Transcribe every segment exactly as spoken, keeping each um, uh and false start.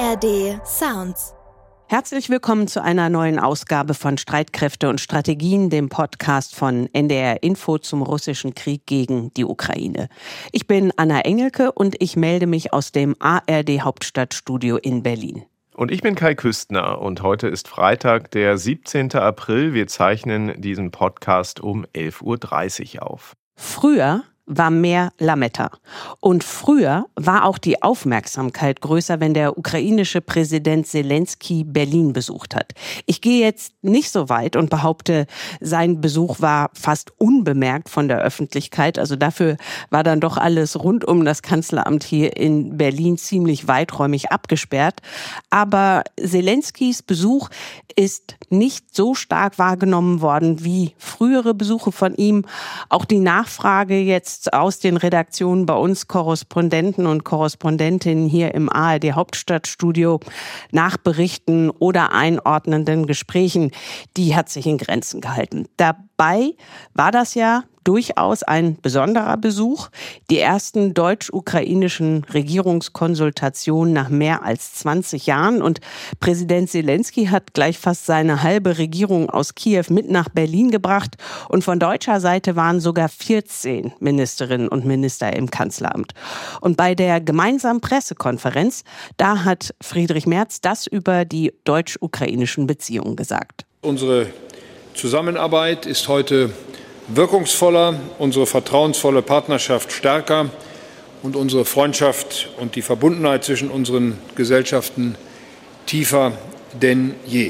R D Sounds. Herzlich willkommen zu einer neuen Ausgabe von Streitkräfte und Strategien, dem Podcast von N D R Info zum russischen Krieg gegen die Ukraine. Ich bin Anna Engelke und ich melde mich aus dem A R D Hauptstadtstudio in Berlin. Und ich bin Kai Küstner und heute ist Freitag, der siebzehnten April. Wir zeichnen diesen Podcast um elf Uhr dreißig auf. Früher war mehr Lametta. Und früher war auch die Aufmerksamkeit größer, wenn der ukrainische Präsident Selenskyj Berlin besucht hat. Ich gehe jetzt nicht so weit und behaupte, sein Besuch war fast unbemerkt von der Öffentlichkeit. Also dafür war dann doch alles rund um das Kanzleramt hier in Berlin ziemlich weiträumig abgesperrt. Aber Selenskyjs Besuch ist nicht so stark wahrgenommen worden wie frühere Besuche von ihm. Auch die Nachfrage jetzt aus den Redaktionen bei uns, Korrespondenten und Korrespondentinnen hier im A R D Hauptstadtstudio, nach Berichten oder einordnenden Gesprächen, die hat sich in Grenzen gehalten. Dabei war das ja durchaus ein besonderer Besuch. Die ersten deutsch-ukrainischen Regierungskonsultationen nach mehr als zwanzig Jahren. Und Präsident Selenskyj hat gleich fast seine halbe Regierung aus Kiew mit nach Berlin gebracht. Und von deutscher Seite waren sogar vierzehn Ministerinnen und Minister im Kanzleramt. Und bei der gemeinsamen Pressekonferenz, da hat Friedrich Merz das über die deutsch-ukrainischen Beziehungen gesagt. Unsere Zusammenarbeit ist heute wirkungsvoller, unsere vertrauensvolle Partnerschaft stärker und unsere Freundschaft und die Verbundenheit zwischen unseren Gesellschaften tiefer denn je.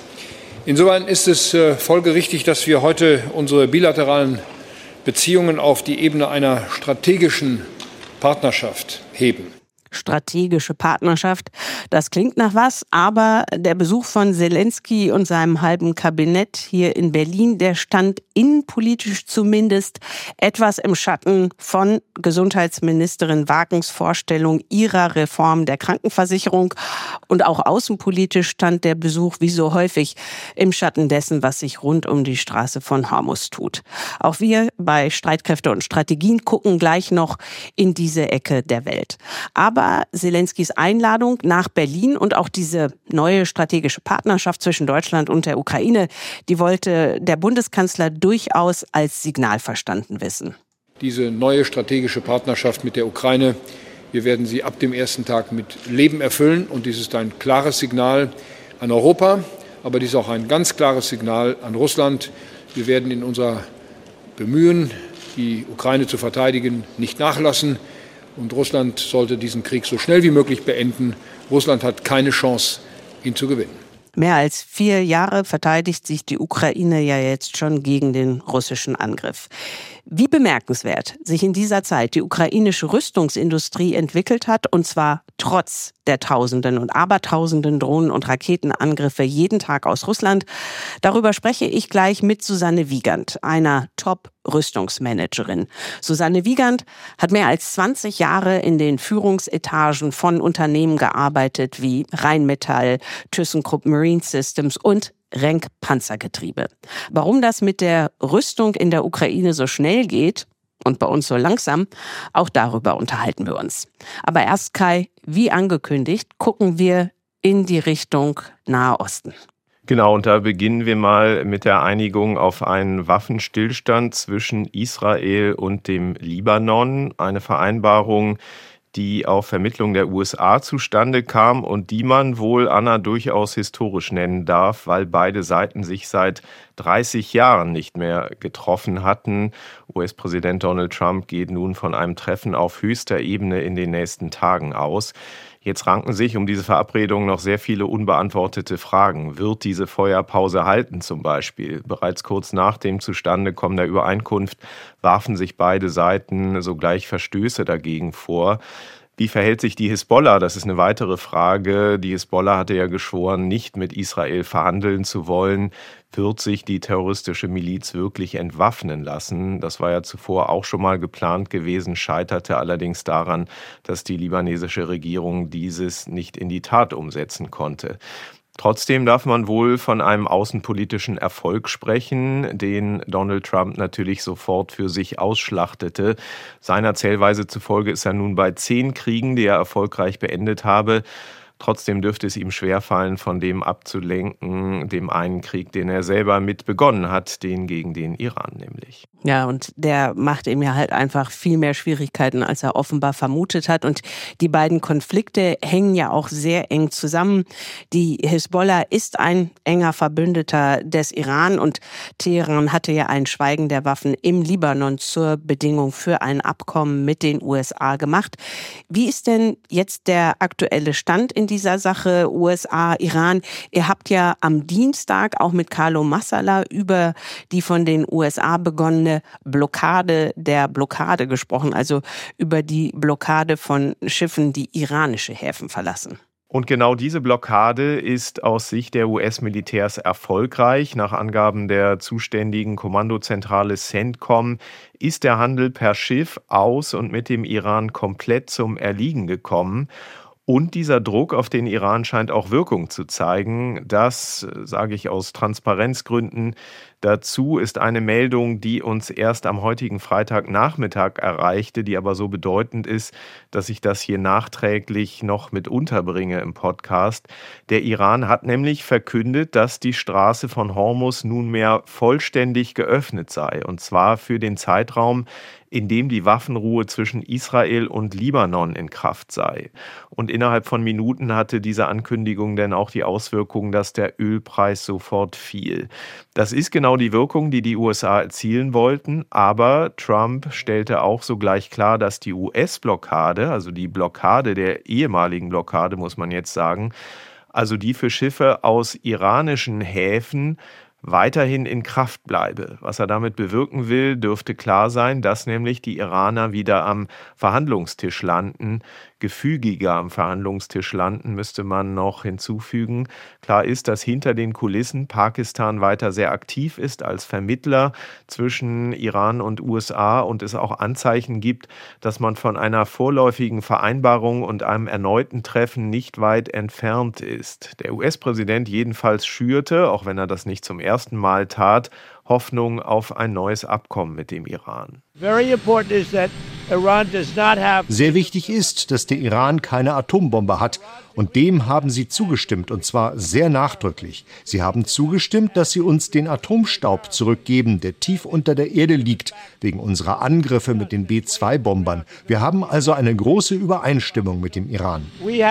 Insofern ist es äh, folgerichtig, dass wir heute unsere bilateralen Beziehungen auf die Ebene einer strategischen Partnerschaft heben. Strategische Partnerschaft, das klingt nach was, aber der Besuch von Selenskyj und seinem halben Kabinett hier in Berlin, der stand innenpolitisch zumindest etwas im Schatten von Gesundheitsministerin Wagens Vorstellung ihrer Reform der Krankenversicherung. Und auch außenpolitisch stand der Besuch wie so häufig im Schatten dessen, was sich rund um die Straße von Hormuz tut. Auch wir bei Streitkräfte und Strategien gucken gleich noch in diese Ecke der Welt. Aber Selenskyjs Einladung nach Berlin und auch diese neue strategische Partnerschaft zwischen Deutschland und der Ukraine, die wollte der Bundeskanzler durchaus als Signal verstanden wissen. Diese neue strategische Partnerschaft mit der Ukraine, wir werden sie ab dem ersten Tag mit Leben erfüllen. Und dies ist ein klares Signal an Europa, aber dies ist auch ein ganz klares Signal an Russland. Wir werden in unser Bemühen, die Ukraine zu verteidigen, nicht nachlassen. Und Russland sollte diesen Krieg so schnell wie möglich beenden. Russland hat keine Chance, ihn zu gewinnen. Mehr als vier Jahre verteidigt sich die Ukraine ja jetzt schon gegen den russischen Angriff. Wie bemerkenswert sich in dieser Zeit die ukrainische Rüstungsindustrie entwickelt hat, und zwar trotz der Tausenden und Abertausenden Drohnen- und Raketenangriffe jeden Tag aus Russland. Darüber spreche ich gleich mit Susanne Wiegand, einer Top-Rüstungsmanagerin. Susanne Wiegand hat mehr als zwanzig Jahre in den Führungsetagen von Unternehmen gearbeitet wie Rheinmetall, ThyssenKrupp Marine Systems und Renk Panzergetriebe. Warum das mit der Rüstung in der Ukraine so schnell geht und bei uns so langsam, auch darüber unterhalten wir uns. Aber erst, Kai, wie angekündigt, gucken wir in die Richtung Nahe Osten. Genau, und da beginnen wir mal mit der Einigung auf einen Waffenstillstand zwischen Israel und dem Libanon. Eine Vereinbarung, die auf Vermittlung der U S A zustande kam und die man wohl, Anna, durchaus historisch nennen darf, weil beide Seiten sich seit dreißig Jahren nicht mehr getroffen hatten. U S-Präsident Donald Trump geht nun von einem Treffen auf höchster Ebene in den nächsten Tagen aus. Jetzt ranken sich um diese Verabredung noch sehr viele unbeantwortete Fragen. Wird diese Feuerpause halten zum Beispiel? Bereits kurz nach dem Zustandekommen der Übereinkunft warfen sich beide Seiten sogleich Verstöße dagegen vor. Wie verhält sich die Hisbollah? Das ist eine weitere Frage. Die Hisbollah hatte ja geschworen, nicht mit Israel verhandeln zu wollen. Wird sich die terroristische Miliz wirklich entwaffnen lassen? Das war ja zuvor auch schon mal geplant gewesen, scheiterte allerdings daran, dass die libanesische Regierung dieses nicht in die Tat umsetzen konnte. Trotzdem darf man wohl von einem außenpolitischen Erfolg sprechen, den Donald Trump natürlich sofort für sich ausschlachtete. Seiner Zählweise zufolge ist er nun bei zehn Kriegen, die er erfolgreich beendet habe. Trotzdem dürfte es ihm schwerfallen, von dem abzulenken, dem einen Krieg, den er selber mit begonnen hat, den gegen den Iran nämlich. Ja, und der macht ihm ja halt einfach viel mehr Schwierigkeiten, als er offenbar vermutet hat. Und die beiden Konflikte hängen ja auch sehr eng zusammen. Die Hisbollah ist ein enger Verbündeter des Iran und Teheran hatte ja ein Schweigen der Waffen im Libanon zur Bedingung für ein Abkommen mit den U S A gemacht. Wie ist denn jetzt der aktuelle Stand in dieser Sache U S A, Iran? Ihr habt ja am Dienstag auch mit Carlo Massala über die von den U S A begonnene Blockade der Blockade gesprochen, also über die Blockade von Schiffen, die iranische Häfen verlassen. Und genau diese Blockade ist aus Sicht der U S-Militärs erfolgreich. Nach Angaben der zuständigen Kommandozentrale CENTCOM ist der Handel per Schiff aus und mit dem Iran komplett zum Erliegen gekommen. Und dieser Druck auf den Iran scheint auch Wirkung zu zeigen. Das sage ich aus Transparenzgründen. Dazu ist eine Meldung, die uns erst am heutigen Freitagnachmittag erreichte, die aber so bedeutend ist, dass ich das hier nachträglich noch mit unterbringe im Podcast. Der Iran hat nämlich verkündet, dass die Straße von Hormuz nunmehr vollständig geöffnet sei. Und zwar für den Zeitraum, in dem die Waffenruhe zwischen Israel und Libanon in Kraft sei. Und innerhalb von Minuten hatte diese Ankündigung dann auch die Auswirkung, dass der Ölpreis sofort fiel. Das ist genau die Wirkung, die die U S A erzielen wollten, aber Trump stellte auch sogleich klar, dass die U S-Blockade, also die Blockade der ehemaligen Blockade, muss man jetzt sagen, also die für Schiffe aus iranischen Häfen, weiterhin in Kraft bleibe. Was er damit bewirken will, dürfte klar sein, dass nämlich die Iraner wieder am Verhandlungstisch landen, gefügiger am Verhandlungstisch landen, müsste man noch hinzufügen. Klar ist, dass hinter den Kulissen Pakistan weiter sehr aktiv ist als Vermittler zwischen Iran und U S A und es auch Anzeichen gibt, dass man von einer vorläufigen Vereinbarung und einem erneuten Treffen nicht weit entfernt ist. Der U S-Präsident jedenfalls schürte, auch wenn er das nicht zum ersten Mal tat, Hoffnung auf ein neues Abkommen mit dem Iran. Sehr wichtig ist, dass der Iran keine Atombombe hat. Und dem haben sie zugestimmt, und zwar sehr nachdrücklich. Sie haben zugestimmt, dass sie uns den Atomstaub zurückgeben, der tief unter der Erde liegt, wegen unserer Angriffe mit den B zwei Bombern. Wir haben also eine große Übereinstimmung mit dem Iran.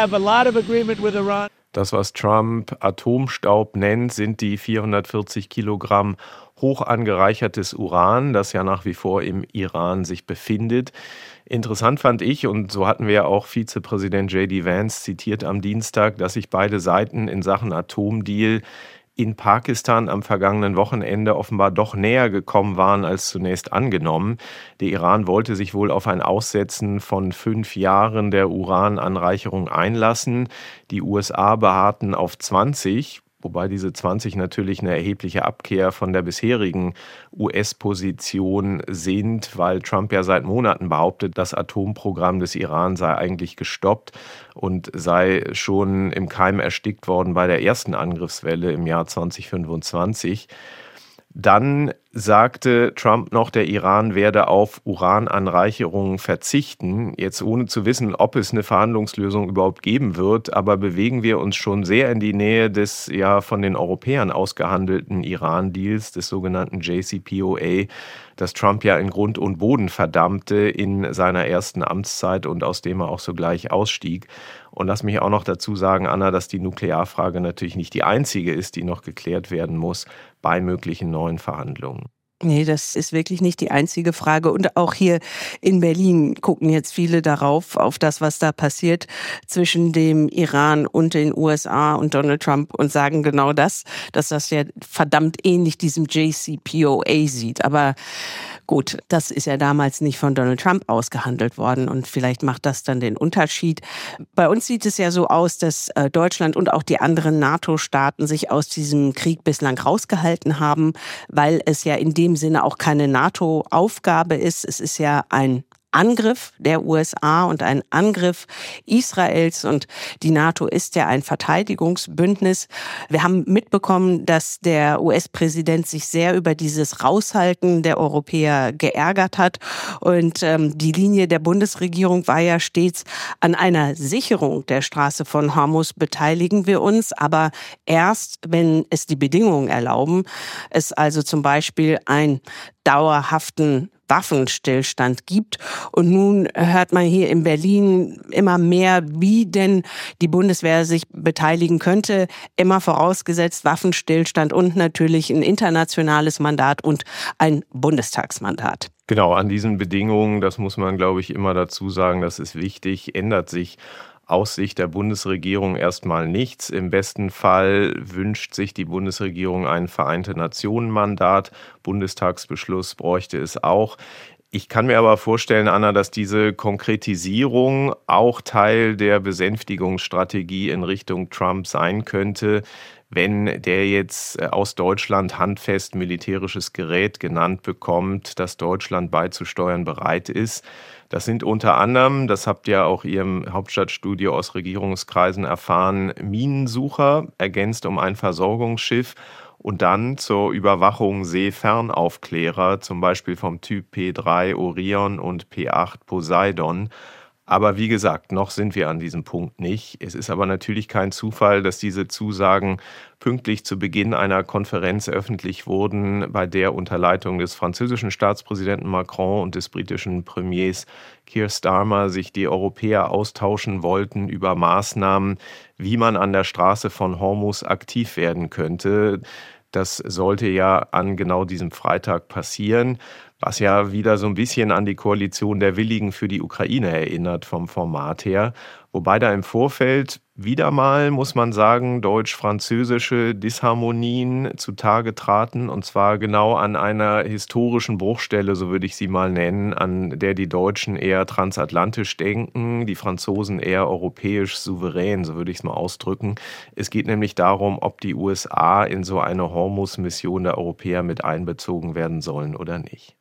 Das, was Trump Atomstaub nennt, sind die vierhundertvierzig Kilogramm hoch angereichertes Uran, das ja nach wie vor im Iran sich befindet. Interessant fand ich, und so hatten wir ja auch Vizepräsident J D Vance zitiert am Dienstag, dass sich beide Seiten in Sachen Atomdeal in Pakistan am vergangenen Wochenende offenbar doch näher gekommen waren als zunächst angenommen. Der Iran wollte sich wohl auf ein Aussetzen von fünf Jahren der Urananreicherung einlassen. Die U S A beharrten auf zwanzig, wobei diese zwanzig natürlich eine erhebliche Abkehr von der bisherigen U S-Position sind, weil Trump ja seit Monaten behauptet, das Atomprogramm des Iran sei eigentlich gestoppt und sei schon im Keim erstickt worden bei der ersten Angriffswelle im Jahr zwanzig fünfundzwanzig. Dann sagte Trump noch, der Iran werde auf Urananreicherungen verzichten. Jetzt ohne zu wissen, ob es eine Verhandlungslösung überhaupt geben wird, aber bewegen wir uns schon sehr in die Nähe des ja von den Europäern ausgehandelten Iran-Deals, des sogenannten J C P O A, das Trump ja in Grund und Boden verdammte in seiner ersten Amtszeit und aus dem er auch sogleich ausstieg. Und lass mich auch noch dazu sagen, Anna, dass die Nuklearfrage natürlich nicht die einzige ist, die noch geklärt werden muss bei möglichen neuen Verhandlungen. Nee, das ist wirklich nicht die einzige Frage. Und auch hier in Berlin gucken jetzt viele darauf, auf das, was da passiert zwischen dem Iran und den U S A und Donald Trump und sagen genau das, dass das ja verdammt ähnlich diesem J C P O A sieht. Aber gut, das ist ja damals nicht von Donald Trump ausgehandelt worden und vielleicht macht das dann den Unterschied. Bei uns sieht es ja so aus, dass Deutschland und auch die anderen NATO-Staaten sich aus diesem Krieg bislang rausgehalten haben, weil es ja in dem Sinne auch keine NATO-Aufgabe ist. Es ist ja ein Angriff der U S A und ein Angriff Israels, und die NATO ist ja ein Verteidigungsbündnis. Wir haben mitbekommen, dass der U S-Präsident sich sehr über dieses Raushalten der Europäer geärgert hat, und ähm, die Linie der Bundesregierung war ja stets: An einer Sicherung der Straße von Hormuz beteiligen wir uns, aber erst, wenn es die Bedingungen erlauben, es also zum Beispiel einen dauerhaften Waffenstillstand gibt. Und nun hört man hier in Berlin immer mehr, wie denn die Bundeswehr sich beteiligen könnte, immer vorausgesetzt Waffenstillstand und natürlich ein internationales Mandat und ein Bundestagsmandat. Genau, an diesen Bedingungen, das muss man, glaube ich, immer dazu sagen, das ist wichtig, ändert sich aus Sicht der Bundesregierung erstmal nichts. Im besten Fall wünscht sich die Bundesregierung ein Vereinte-Nationen-Mandat. Bundestagsbeschluss bräuchte es auch. Ich kann mir aber vorstellen, Anna, dass diese Konkretisierung auch Teil der Besänftigungsstrategie in Richtung Trump sein könnte, wenn der jetzt aus Deutschland handfest militärisches Gerät genannt bekommt, das Deutschland beizusteuern bereit ist. Das sind unter anderem, das habt ihr auch ihr im Hauptstadtstudio aus Regierungskreisen erfahren, Minensucher, ergänzt um ein Versorgungsschiff, und dann zur Überwachung Seefernaufklärer, zum Beispiel vom Typ P drei Orion und P acht Poseidon. Aber wie gesagt, noch sind wir an diesem Punkt nicht. Es ist aber natürlich kein Zufall, dass diese Zusagen pünktlich zu Beginn einer Konferenz öffentlich wurden, bei der unter Leitung des französischen Staatspräsidenten Macron und des britischen Premiers Keir Starmer sich die Europäer austauschen wollten über Maßnahmen, wie man an der Straße von Hormuz aktiv werden könnte. Das sollte ja an genau diesem Freitag passieren, was ja wieder so ein bisschen an die Koalition der Willigen für die Ukraine erinnert vom Format her. Wobei da im Vorfeld wieder mal, muss man sagen, deutsch-französische Disharmonien zutage traten. Und zwar genau an einer historischen Bruchstelle, so würde ich sie mal nennen, an der die Deutschen eher transatlantisch denken, die Franzosen eher europäisch souverän, so würde ich es mal ausdrücken. Es geht nämlich darum, ob die U S A in so eine Hormuz-Mission der Europäer mit einbezogen werden sollen oder nicht.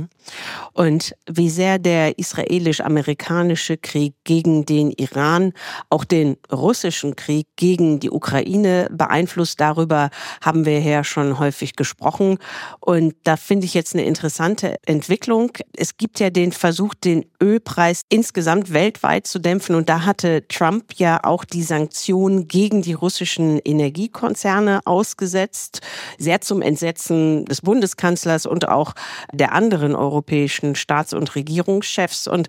Und wie sehr der israelisch-amerikanische Krieg gegen den Iran auch den russischen Krieg gegen die Ukraine beeinflusst, darüber haben wir ja schon häufig gesprochen. Und da finde ich jetzt eine interessante Entwicklung. Es gibt ja den Versuch, den Ölpreis insgesamt weltweit zu dämpfen. Und da hatte Trump ja auch die Sanktionen gegen die russischen Energiekonzerne ausgesetzt. Sehr zum Entsetzen des Bundeskanzlers und auch der anderen europäischen Staats- und Regierungschefs. Und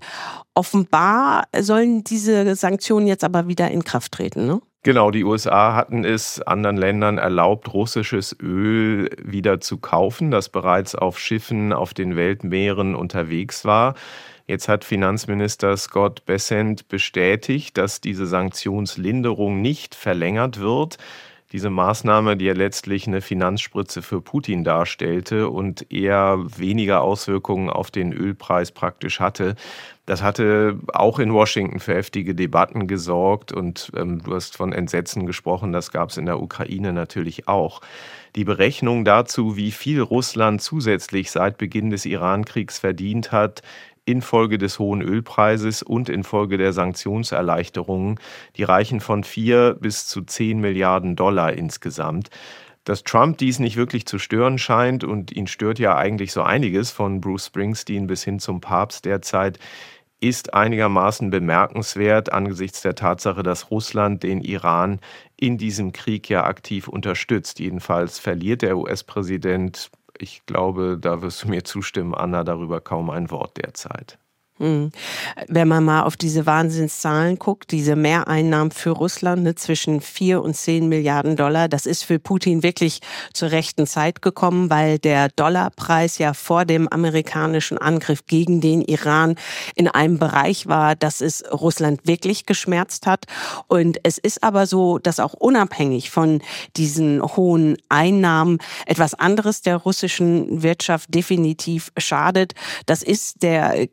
offenbar sollen diese Sanktionen jetzt aber wieder in Kraft treten, ne? Genau, die U S A hatten es anderen Ländern erlaubt, russisches Öl wieder zu kaufen, das bereits auf Schiffen auf den Weltmeeren unterwegs war. Jetzt hat Finanzminister Scott Bessent bestätigt, dass diese Sanktionslinderung nicht verlängert wird. Diese Maßnahme, die ja letztlich eine Finanzspritze für Putin darstellte und eher weniger Auswirkungen auf den Ölpreis praktisch hatte, das hatte auch in Washington für heftige Debatten gesorgt. Und ähm, du hast von Entsetzen gesprochen, das gab es in der Ukraine natürlich auch. Die Berechnung dazu, wie viel Russland zusätzlich seit Beginn des Iran-Kriegs verdient hat, infolge des hohen Ölpreises und infolge der Sanktionserleichterungen, die reichen von vier bis zu zehn Milliarden Dollar insgesamt. Dass Trump dies nicht wirklich zu stören scheint, und ihn stört ja eigentlich so einiges, von Bruce Springsteen bis hin zum Papst derzeit, ist einigermaßen bemerkenswert angesichts der Tatsache, dass Russland den Iran in diesem Krieg ja aktiv unterstützt. Jedenfalls verliert der U S-Präsident, ich glaube, da wirst du mir zustimmen, Anna, darüber kaum ein Wort derzeit. Hm. Wenn man mal auf diese Wahnsinnszahlen guckt, diese Mehreinnahmen für Russland, ne, zwischen vier und zehn Milliarden Dollar, das ist für Putin wirklich zur rechten Zeit gekommen, weil der Dollarpreis ja vor dem amerikanischen Angriff gegen den Iran in einem Bereich war, dass es Russland wirklich geschmerzt hat. Und es ist aber so, dass auch unabhängig von diesen hohen Einnahmen etwas anderes der russischen Wirtschaft definitiv schadet. Das ist der Krieg, der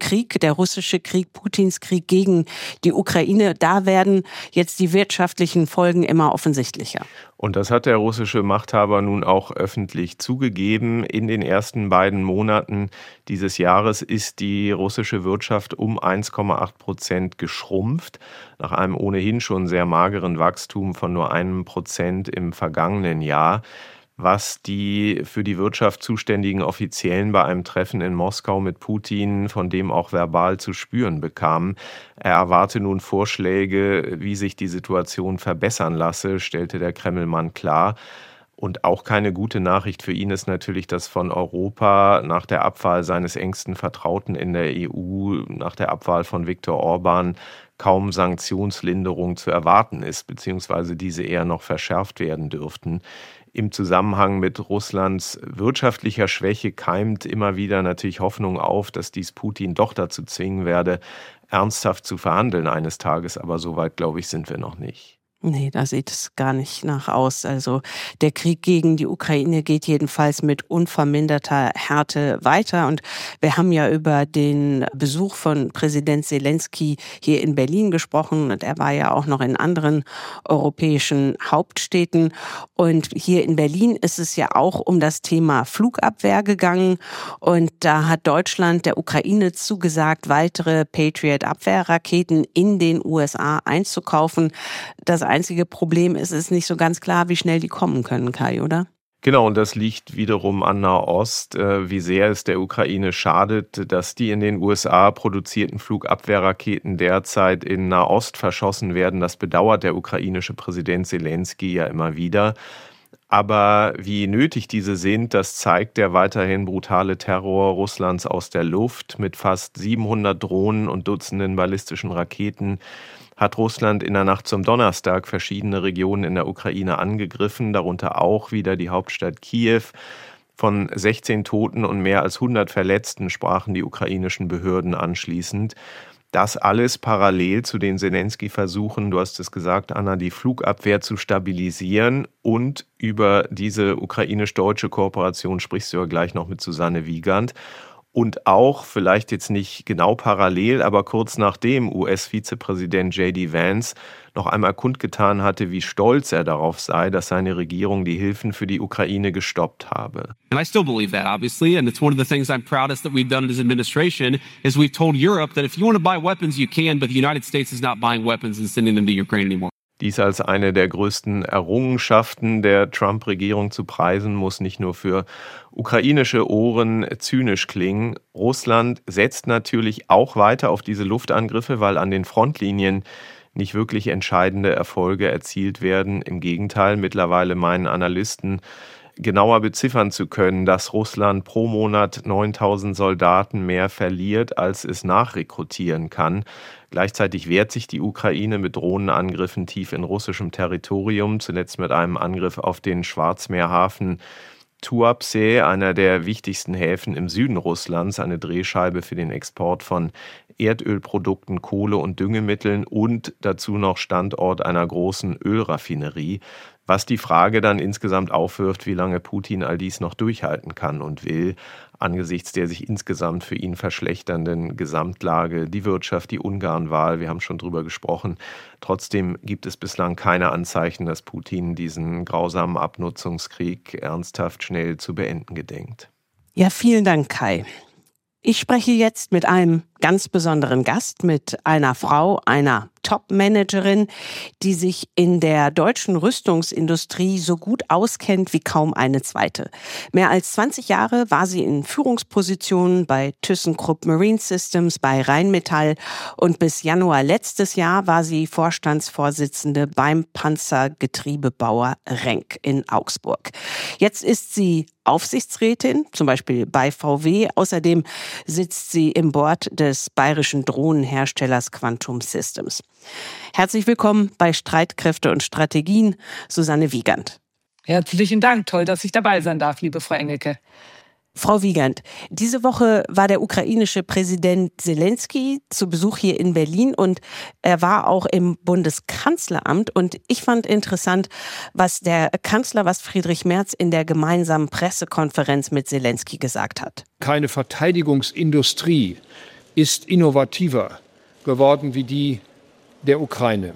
der russische Krieg, Putins Krieg gegen die Ukraine. Da werden jetzt die wirtschaftlichen Folgen immer offensichtlicher. Und das hat der russische Machthaber nun auch öffentlich zugegeben. In den ersten beiden Monaten dieses Jahres ist die russische Wirtschaft um eins Komma acht Prozent geschrumpft, nach einem ohnehin schon sehr mageren Wachstum von nur einem Prozent im vergangenen Jahr. Was die für die Wirtschaft zuständigen Offiziellen bei einem Treffen in Moskau mit Putin, von dem auch verbal zu spüren bekamen. Er erwarte nun Vorschläge, wie sich die Situation verbessern lasse, stellte der Kremlmann klar. Und auch keine gute Nachricht für ihn ist natürlich, dass von Europa nach der Abwahl seines engsten Vertrauten in der E U, nach der Abwahl von Viktor Orban, kaum Sanktionslinderung zu erwarten ist, beziehungsweise diese eher noch verschärft werden dürften. Im Zusammenhang mit Russlands wirtschaftlicher Schwäche keimt immer wieder natürlich Hoffnung auf, dass dies Putin doch dazu zwingen werde, ernsthaft zu verhandeln eines Tages. Aber so weit, glaube ich, sind wir noch nicht. Nee, da sieht es gar nicht nach aus. Also der Krieg gegen die Ukraine geht jedenfalls mit unverminderter Härte weiter. Und wir haben ja über den Besuch von Präsident Selenskyj hier in Berlin gesprochen. Und er war ja auch noch in anderen europäischen Hauptstädten. Und hier in Berlin ist es ja auch um das Thema Flugabwehr gegangen. Und da hat Deutschland der Ukraine zugesagt, weitere Patriot-Abwehrraketen in den U S A einzukaufen. Das einzige Problem ist, es ist nicht so ganz klar, wie schnell die kommen können, Kai, oder? Genau, und das liegt wiederum an Nahost, wie sehr es der Ukraine schadet, dass die in den U S A produzierten Flugabwehrraketen derzeit in Nahost verschossen werden. Das bedauert der ukrainische Präsident Selenskyj ja immer wieder. Aber wie nötig diese sind, das zeigt der weiterhin brutale Terror Russlands aus der Luft. Mit fast siebenhundert Drohnen und Dutzenden ballistischen Raketen hat Russland in der Nacht zum Donnerstag verschiedene Regionen in der Ukraine angegriffen, darunter auch wieder die Hauptstadt Kiew. Von sechzehn Toten und mehr als hundert Verletzten sprachen die ukrainischen Behörden anschließend. Das alles parallel zu den Selenskyj-Versuchen, du hast es gesagt, Anna, die Flugabwehr zu stabilisieren. Und über diese ukrainisch-deutsche Kooperation sprichst du ja gleich noch mit Susanne Wiegand. Und auch, vielleicht jetzt nicht genau parallel, aber kurz nachdem U S-Vizepräsident J D Vance noch einmal kundgetan hatte, wie stolz er darauf sei, dass seine Regierung die Hilfen für die Ukraine gestoppt habe. And I still believe that, obviously, and it's one of the things I'm proudest that we've done as administration is we've told Europe that if you want to buy weapons, you can, but the United States is not buying weapons and sending them to Ukraine anymore. Dies als eine der größten Errungenschaften der Trump-Regierung zu preisen, muss nicht nur für ukrainische Ohren zynisch klingen. Russland setzt natürlich auch weiter auf diese Luftangriffe, weil an den Frontlinien nicht wirklich entscheidende Erfolge erzielt werden. Im Gegenteil, mittlerweile meinen Analysten genauer beziffern zu können, dass Russland pro Monat neuntausend Soldaten mehr verliert, als es nachrekrutieren kann. Gleichzeitig wehrt sich die Ukraine mit Drohnenangriffen tief in russischem Territorium, zuletzt mit einem Angriff auf den Schwarzmeerhafen Tuapse, einer der wichtigsten Häfen im Süden Russlands, eine Drehscheibe für den Export von Erdölprodukten, Kohle und Düngemitteln und dazu noch Standort einer großen Ölraffinerie. Was die Frage dann insgesamt aufwirft, wie lange Putin all dies noch durchhalten kann und will, angesichts der sich insgesamt für ihn verschlechternden Gesamtlage, die Wirtschaft, die Ungarn-Wahl, wir haben schon drüber gesprochen. Trotzdem gibt es bislang keine Anzeichen, dass Putin diesen grausamen Abnutzungskrieg ernsthaft schnell zu beenden gedenkt. Ja, vielen Dank, Kai. Ich spreche jetzt mit einem ganz besonderen Gast, mit einer Frau, einer Top-Managerin, die sich in der deutschen Rüstungsindustrie so gut auskennt wie kaum eine zweite. Mehr als zwanzig Jahre war sie in Führungspositionen bei ThyssenKrupp Marine Systems, bei Rheinmetall und bis Januar letztes Jahr war sie Vorstandsvorsitzende beim Panzergetriebebauer Renk in Augsburg. Jetzt ist sie Aufsichtsrätin, zum Beispiel bei V W. Außerdem sitzt sie im Board des bayerischen Drohnenherstellers Quantum Systems. Herzlich willkommen bei Streitkräfte und Strategien, Susanne Wiegand. Herzlichen Dank, toll, dass ich dabei sein darf, liebe Frau Engelke. Frau Wiegand, diese Woche war der ukrainische Präsident Selenskyj zu Besuch hier in Berlin und er war auch im Bundeskanzleramt. Und ich fand interessant, was der Kanzler, was Friedrich Merz in der gemeinsamen Pressekonferenz mit Selenskyj gesagt hat. Keine Verteidigungsindustrie ist innovativer geworden wie die der Ukraine.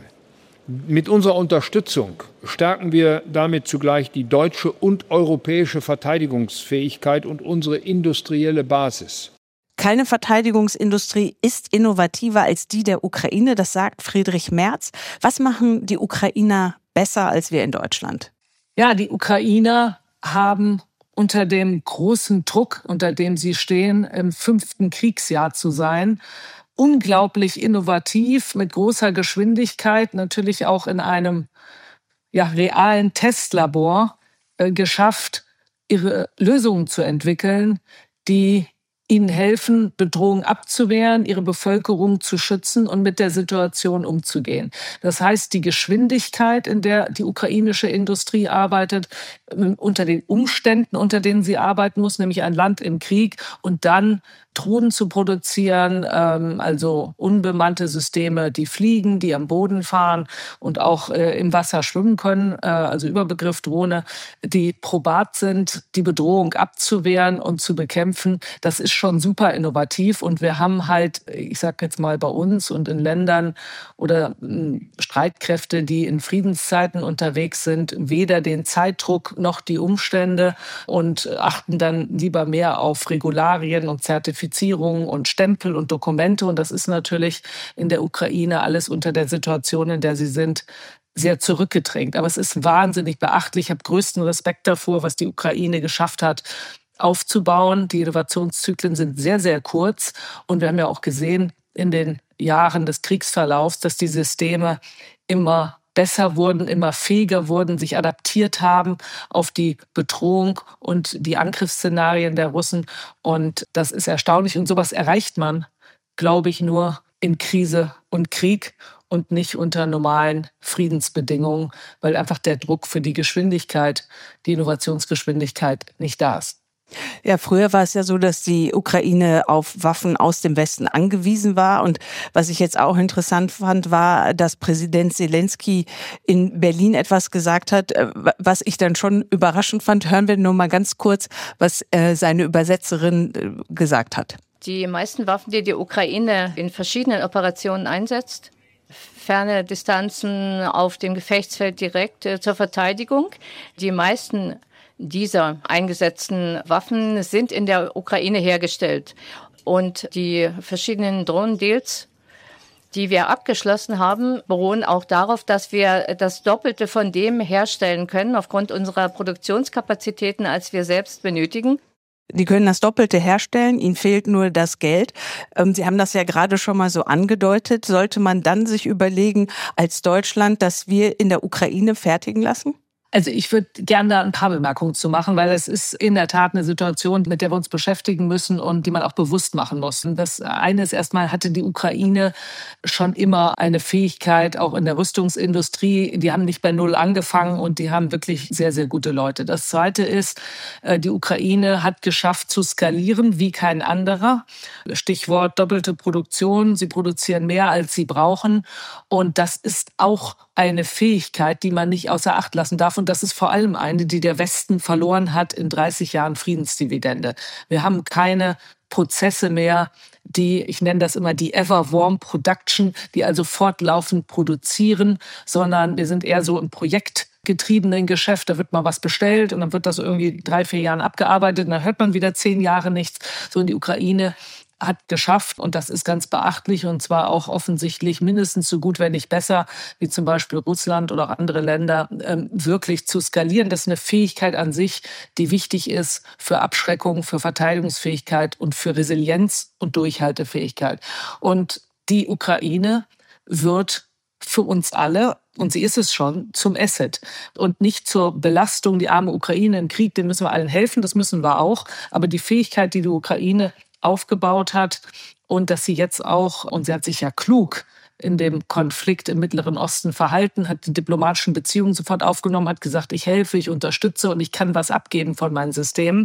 Mit unserer Unterstützung stärken wir damit zugleich die deutsche und europäische Verteidigungsfähigkeit und unsere industrielle Basis. Keine Verteidigungsindustrie ist innovativer als die der Ukraine, das sagt Friedrich Merz. Was machen die Ukrainer besser als wir in Deutschland? Ja, die Ukrainer haben unter dem großen Druck, unter dem sie stehen, im fünften Kriegsjahr zu sein, unglaublich innovativ, mit großer Geschwindigkeit, natürlich auch in einem ja, realen Testlabor äh, geschafft, ihre Lösungen zu entwickeln, die ihnen helfen, Bedrohungen abzuwehren, ihre Bevölkerung zu schützen und mit der Situation umzugehen. Das heißt, die Geschwindigkeit, in der die ukrainische Industrie arbeitet, unter den Umständen, unter denen sie arbeiten muss, nämlich ein Land im Krieg, und dann Drohnen zu produzieren, ähm, also unbemannte Systeme, die fliegen, die am Boden fahren und auch äh, im Wasser schwimmen können, äh, also Überbegriff Drohne, die probat sind, die Bedrohung abzuwehren und zu bekämpfen. Das ist schon super innovativ, und wir haben halt, ich sag jetzt mal bei uns und in Ländern oder äh, Streitkräfte, die in Friedenszeiten unterwegs sind, weder den Zeitdruck noch die Umstände und achten dann lieber mehr auf Regularien und Zertifizierungen und Stempel und Dokumente. Und das ist natürlich in der Ukraine alles unter der Situation, in der sie sind, sehr zurückgedrängt. Aber es ist wahnsinnig beachtlich. Ich habe größten Respekt davor, was die Ukraine geschafft hat, aufzubauen. Die Innovationszyklen sind sehr, sehr kurz. Und wir haben ja auch gesehen in den Jahren des Kriegsverlaufs, dass die Systeme immer besser wurden, immer fähiger wurden, sich adaptiert haben auf die Bedrohung und die Angriffsszenarien der Russen. Und das ist erstaunlich. Und sowas erreicht man, glaube ich, nur in Krise und Krieg und nicht unter normalen Friedensbedingungen, weil einfach der Druck für die Geschwindigkeit, die Innovationsgeschwindigkeit nicht da ist. Ja, früher war es ja so, dass die Ukraine auf Waffen aus dem Westen angewiesen war. Und was ich jetzt auch interessant fand, war, dass Präsident Selenskyj in Berlin etwas gesagt hat, was ich dann schon überraschend fand. Hören wir nur mal ganz kurz, was seine Übersetzerin gesagt hat. Die meisten Waffen, die die Ukraine in verschiedenen Operationen einsetzt, ferne Distanzen auf dem Gefechtsfeld direkt zur Verteidigung, die meisten dieser eingesetzten Waffen sind in der Ukraine hergestellt. Und die verschiedenen Drohnendeals, die wir abgeschlossen haben, beruhen auch darauf, dass wir das Doppelte von dem herstellen können, aufgrund unserer Produktionskapazitäten, als wir selbst benötigen. Die können das Doppelte herstellen, ihnen fehlt nur das Geld. Sie haben das ja gerade schon mal so angedeutet. Sollte man dann sich überlegen, als Deutschland, dass wir in der Ukraine fertigen lassen? Also ich würde gerne da ein paar Bemerkungen zu machen, weil es ist in der Tat eine Situation, mit der wir uns beschäftigen müssen und die man auch bewusst machen muss. Das eine ist erstmal, hatte die Ukraine schon immer eine Fähigkeit, auch in der Rüstungsindustrie. Die haben nicht bei Null angefangen und die haben wirklich sehr, sehr gute Leute. Das zweite ist, die Ukraine hat geschafft zu skalieren wie kein anderer. Stichwort doppelte Produktion. Sie produzieren mehr, als sie brauchen. Und das ist auch eine Fähigkeit, die man nicht außer Acht lassen darf. Und das ist vor allem eine, die der Westen verloren hat in dreißig Jahren Friedensdividende. Wir haben keine Prozesse mehr, die, ich nenne das immer die Ever-Warm Production, die also fortlaufend produzieren, sondern wir sind eher so im projektgetriebenen Geschäft. Da wird mal was bestellt und dann wird das irgendwie drei, vier Jahren abgearbeitet und dann hört man wieder zehn Jahre nichts. So in die Ukraine hat geschafft, und das ist ganz beachtlich, und zwar auch offensichtlich mindestens so gut, wenn nicht besser, wie zum Beispiel Russland oder auch andere Länder, ähm, wirklich zu skalieren. Das ist eine Fähigkeit an sich, die wichtig ist für Abschreckung, für Verteidigungsfähigkeit und für Resilienz und Durchhaltefähigkeit. Und die Ukraine wird für uns alle, und sie ist es schon, zum Asset und nicht zur Belastung. Die arme Ukraine im Krieg, denen müssen wir allen helfen, das müssen wir auch. Aber die Fähigkeit, die die Ukraine aufgebaut hat und dass sie jetzt auch, und sie hat sich ja klug in dem Konflikt im Mittleren Osten verhalten, hat die diplomatischen Beziehungen sofort aufgenommen, hat gesagt, ich helfe, ich unterstütze und ich kann was abgeben von meinen Systemen.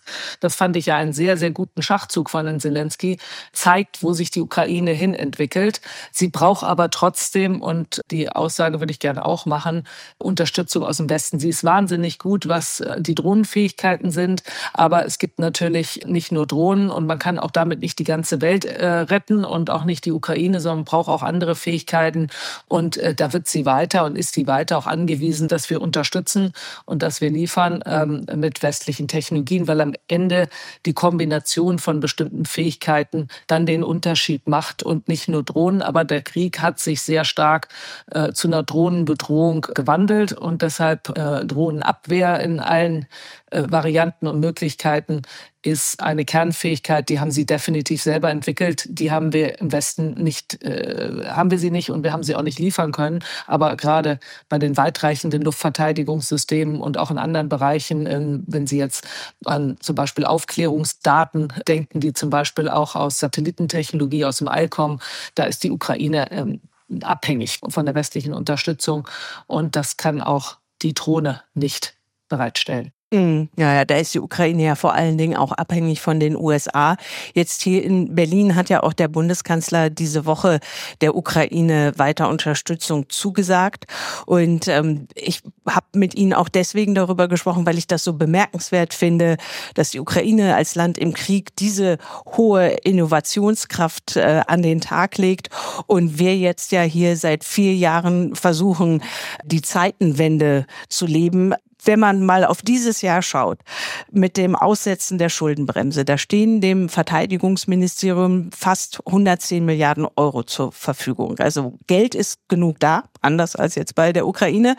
Das fand ich ja einen sehr, sehr guten Schachzug von Herrn Zelensky, zeigt, wo sich die Ukraine hin entwickelt. Sie braucht aber trotzdem, und die Aussage würde ich gerne auch machen, Unterstützung aus dem Westen. Sie ist wahnsinnig gut, was die Drohnenfähigkeiten sind, aber es gibt natürlich nicht nur Drohnen und man kann auch damit nicht die ganze Welt äh, retten und auch nicht die Ukraine, sondern braucht auch andere Fähigkeiten und äh, da wird sie weiter und ist sie weiter auch angewiesen, dass wir unterstützen und dass wir liefern ähm, mit westlichen Technologien, weil am Ende die Kombination von bestimmten Fähigkeiten dann den Unterschied macht und nicht nur Drohnen, aber der Krieg hat sich sehr stark äh, zu einer Drohnenbedrohung gewandelt und deshalb äh, Drohnenabwehr in allen äh, Varianten und Möglichkeiten ist eine Kernfähigkeit, die haben sie definitiv selber entwickelt. Die haben wir im Westen nicht, äh, haben wir sie nicht und wir haben sie auch nicht liefern können. Aber gerade bei den weitreichenden Luftverteidigungssystemen und auch in anderen Bereichen, äh, wenn Sie jetzt an zum Beispiel Aufklärungsdaten denken, die zum Beispiel auch aus Satellitentechnologie aus dem All kommen, da ist die Ukraine äh, abhängig von der westlichen Unterstützung und das kann auch die Drohne nicht bereitstellen. Ja, ja, da ist die Ukraine ja vor allen Dingen auch abhängig von den U S A. Jetzt hier in Berlin hat ja auch der Bundeskanzler diese Woche der Ukraine weiter Unterstützung zugesagt. Und ähm, ich habe mit Ihnen auch deswegen darüber gesprochen, weil ich das so bemerkenswert finde, dass die Ukraine als Land im Krieg diese hohe Innovationskraft äh, an den Tag legt. Und wir jetzt ja hier seit vier Jahren versuchen, die Zeitenwende zu leben. Wenn man mal auf dieses Jahr schaut, mit dem Aussetzen der Schuldenbremse, da stehen dem Verteidigungsministerium fast hundertzehn Milliarden Euro zur Verfügung. Also Geld ist genug da, anders als jetzt bei der Ukraine.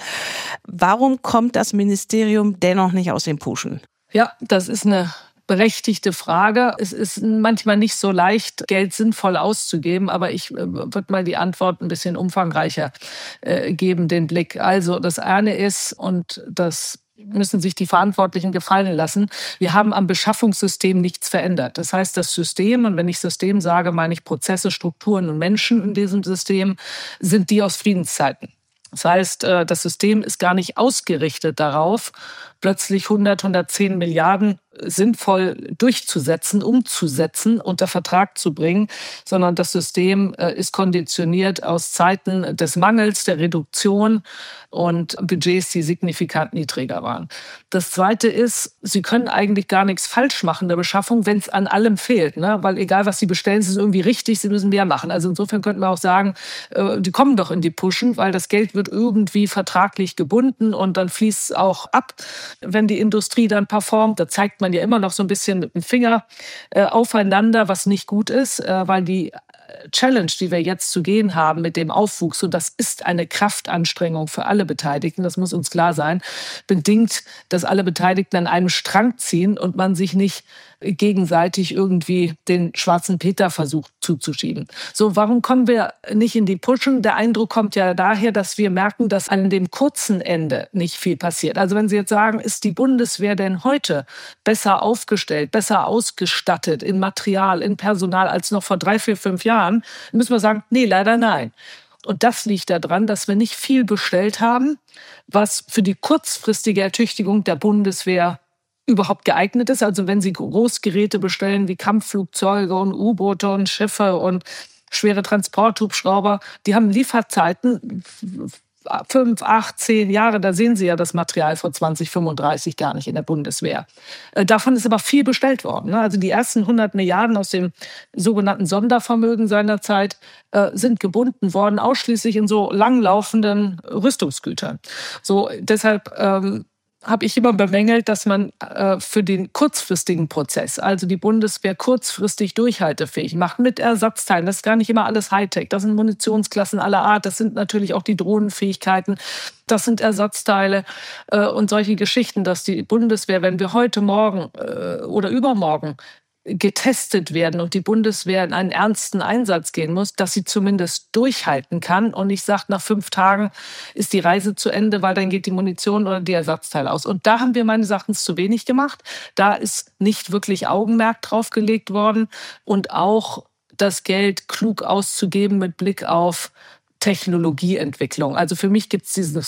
Warum kommt das Ministerium dennoch nicht aus dem Puschen? Ja, das ist eine berechtigte Frage. Es ist manchmal nicht so leicht, Geld sinnvoll auszugeben, aber ich äh, würde mal die Antwort ein bisschen umfangreicher äh, geben, den Blick. Also das eine ist, und das müssen sich die Verantwortlichen gefallen lassen, wir haben am Beschaffungssystem nichts verändert. Das heißt, das System, und wenn ich System sage, meine ich Prozesse, Strukturen und Menschen in diesem System, sind die aus Friedenszeiten. Das heißt, das System ist gar nicht ausgerichtet darauf, plötzlich hundert, hundertzehn Milliarden sinnvoll durchzusetzen, umzusetzen, unter Vertrag zu bringen, sondern das System ist konditioniert aus Zeiten des Mangels, der Reduktion und Budgets, die signifikant niedriger waren. Das Zweite ist, Sie können eigentlich gar nichts falsch machen in der Beschaffung, wenn es an allem fehlt, ne? Weil egal, was Sie bestellen, es ist irgendwie richtig, Sie müssen mehr machen. Also insofern könnten wir auch sagen, äh, die kommen doch in die Pushen, weil das Geld wird irgendwie vertraglich gebunden und dann fließt es auch ab, wenn die Industrie dann performt. Da zeigt man ja immer noch so ein bisschen mit dem Finger äh, aufeinander, was nicht gut ist, äh, weil die Challenge, die wir jetzt zu gehen haben mit dem Aufwuchs, und das ist eine Kraftanstrengung für alle Beteiligten, das muss uns klar sein, bedingt, dass alle Beteiligten an einem Strang ziehen und man sich nicht gegenseitig irgendwie den schwarzen Peter versucht zuzuschieben. So, warum kommen wir nicht in die Pushen? Der Eindruck kommt ja daher, dass wir merken, dass an dem kurzen Ende nicht viel passiert. Also wenn Sie jetzt sagen, ist die Bundeswehr denn heute besser aufgestellt, besser ausgestattet in Material, in Personal als noch vor drei, vier, fünf Jahren, müssen wir sagen, nee, leider nein. Und das liegt daran, dass wir nicht viel bestellt haben, was für die kurzfristige Ertüchtigung der Bundeswehr überhaupt geeignet ist. Also wenn Sie Großgeräte bestellen wie Kampfflugzeuge und U-Boote und Schiffe und schwere Transporthubschrauber, die haben Lieferzeiten fünf, acht, zehn Jahre, da sehen Sie ja das Material vor zwanzig fünfunddreißig gar nicht in der Bundeswehr. Davon ist aber viel bestellt worden. Also die ersten hundert Milliarden aus dem sogenannten Sondervermögen seinerzeit sind gebunden worden, ausschließlich in so langlaufenden Rüstungsgütern. So, deshalb ähm, habe ich immer bemängelt, dass man äh, für den kurzfristigen Prozess, also die Bundeswehr kurzfristig durchhaltefähig macht mit Ersatzteilen. Das ist gar nicht immer alles Hightech. Das sind Munitionsklassen aller Art. Das sind natürlich auch die Drohnenfähigkeiten. Das sind Ersatzteile äh, und solche Geschichten, dass die Bundeswehr, wenn wir heute Morgen äh, oder übermorgen getestet werden und die Bundeswehr in einen ernsten Einsatz gehen muss, dass sie zumindest durchhalten kann und nicht sagt, nach fünf Tagen ist die Reise zu Ende, weil dann geht die Munition oder die Ersatzteile aus. Und da haben wir meines Erachtens zu wenig gemacht. Da ist nicht wirklich Augenmerk drauf gelegt worden und auch das Geld klug auszugeben mit Blick auf Technologieentwicklung. Also für mich gibt es dieses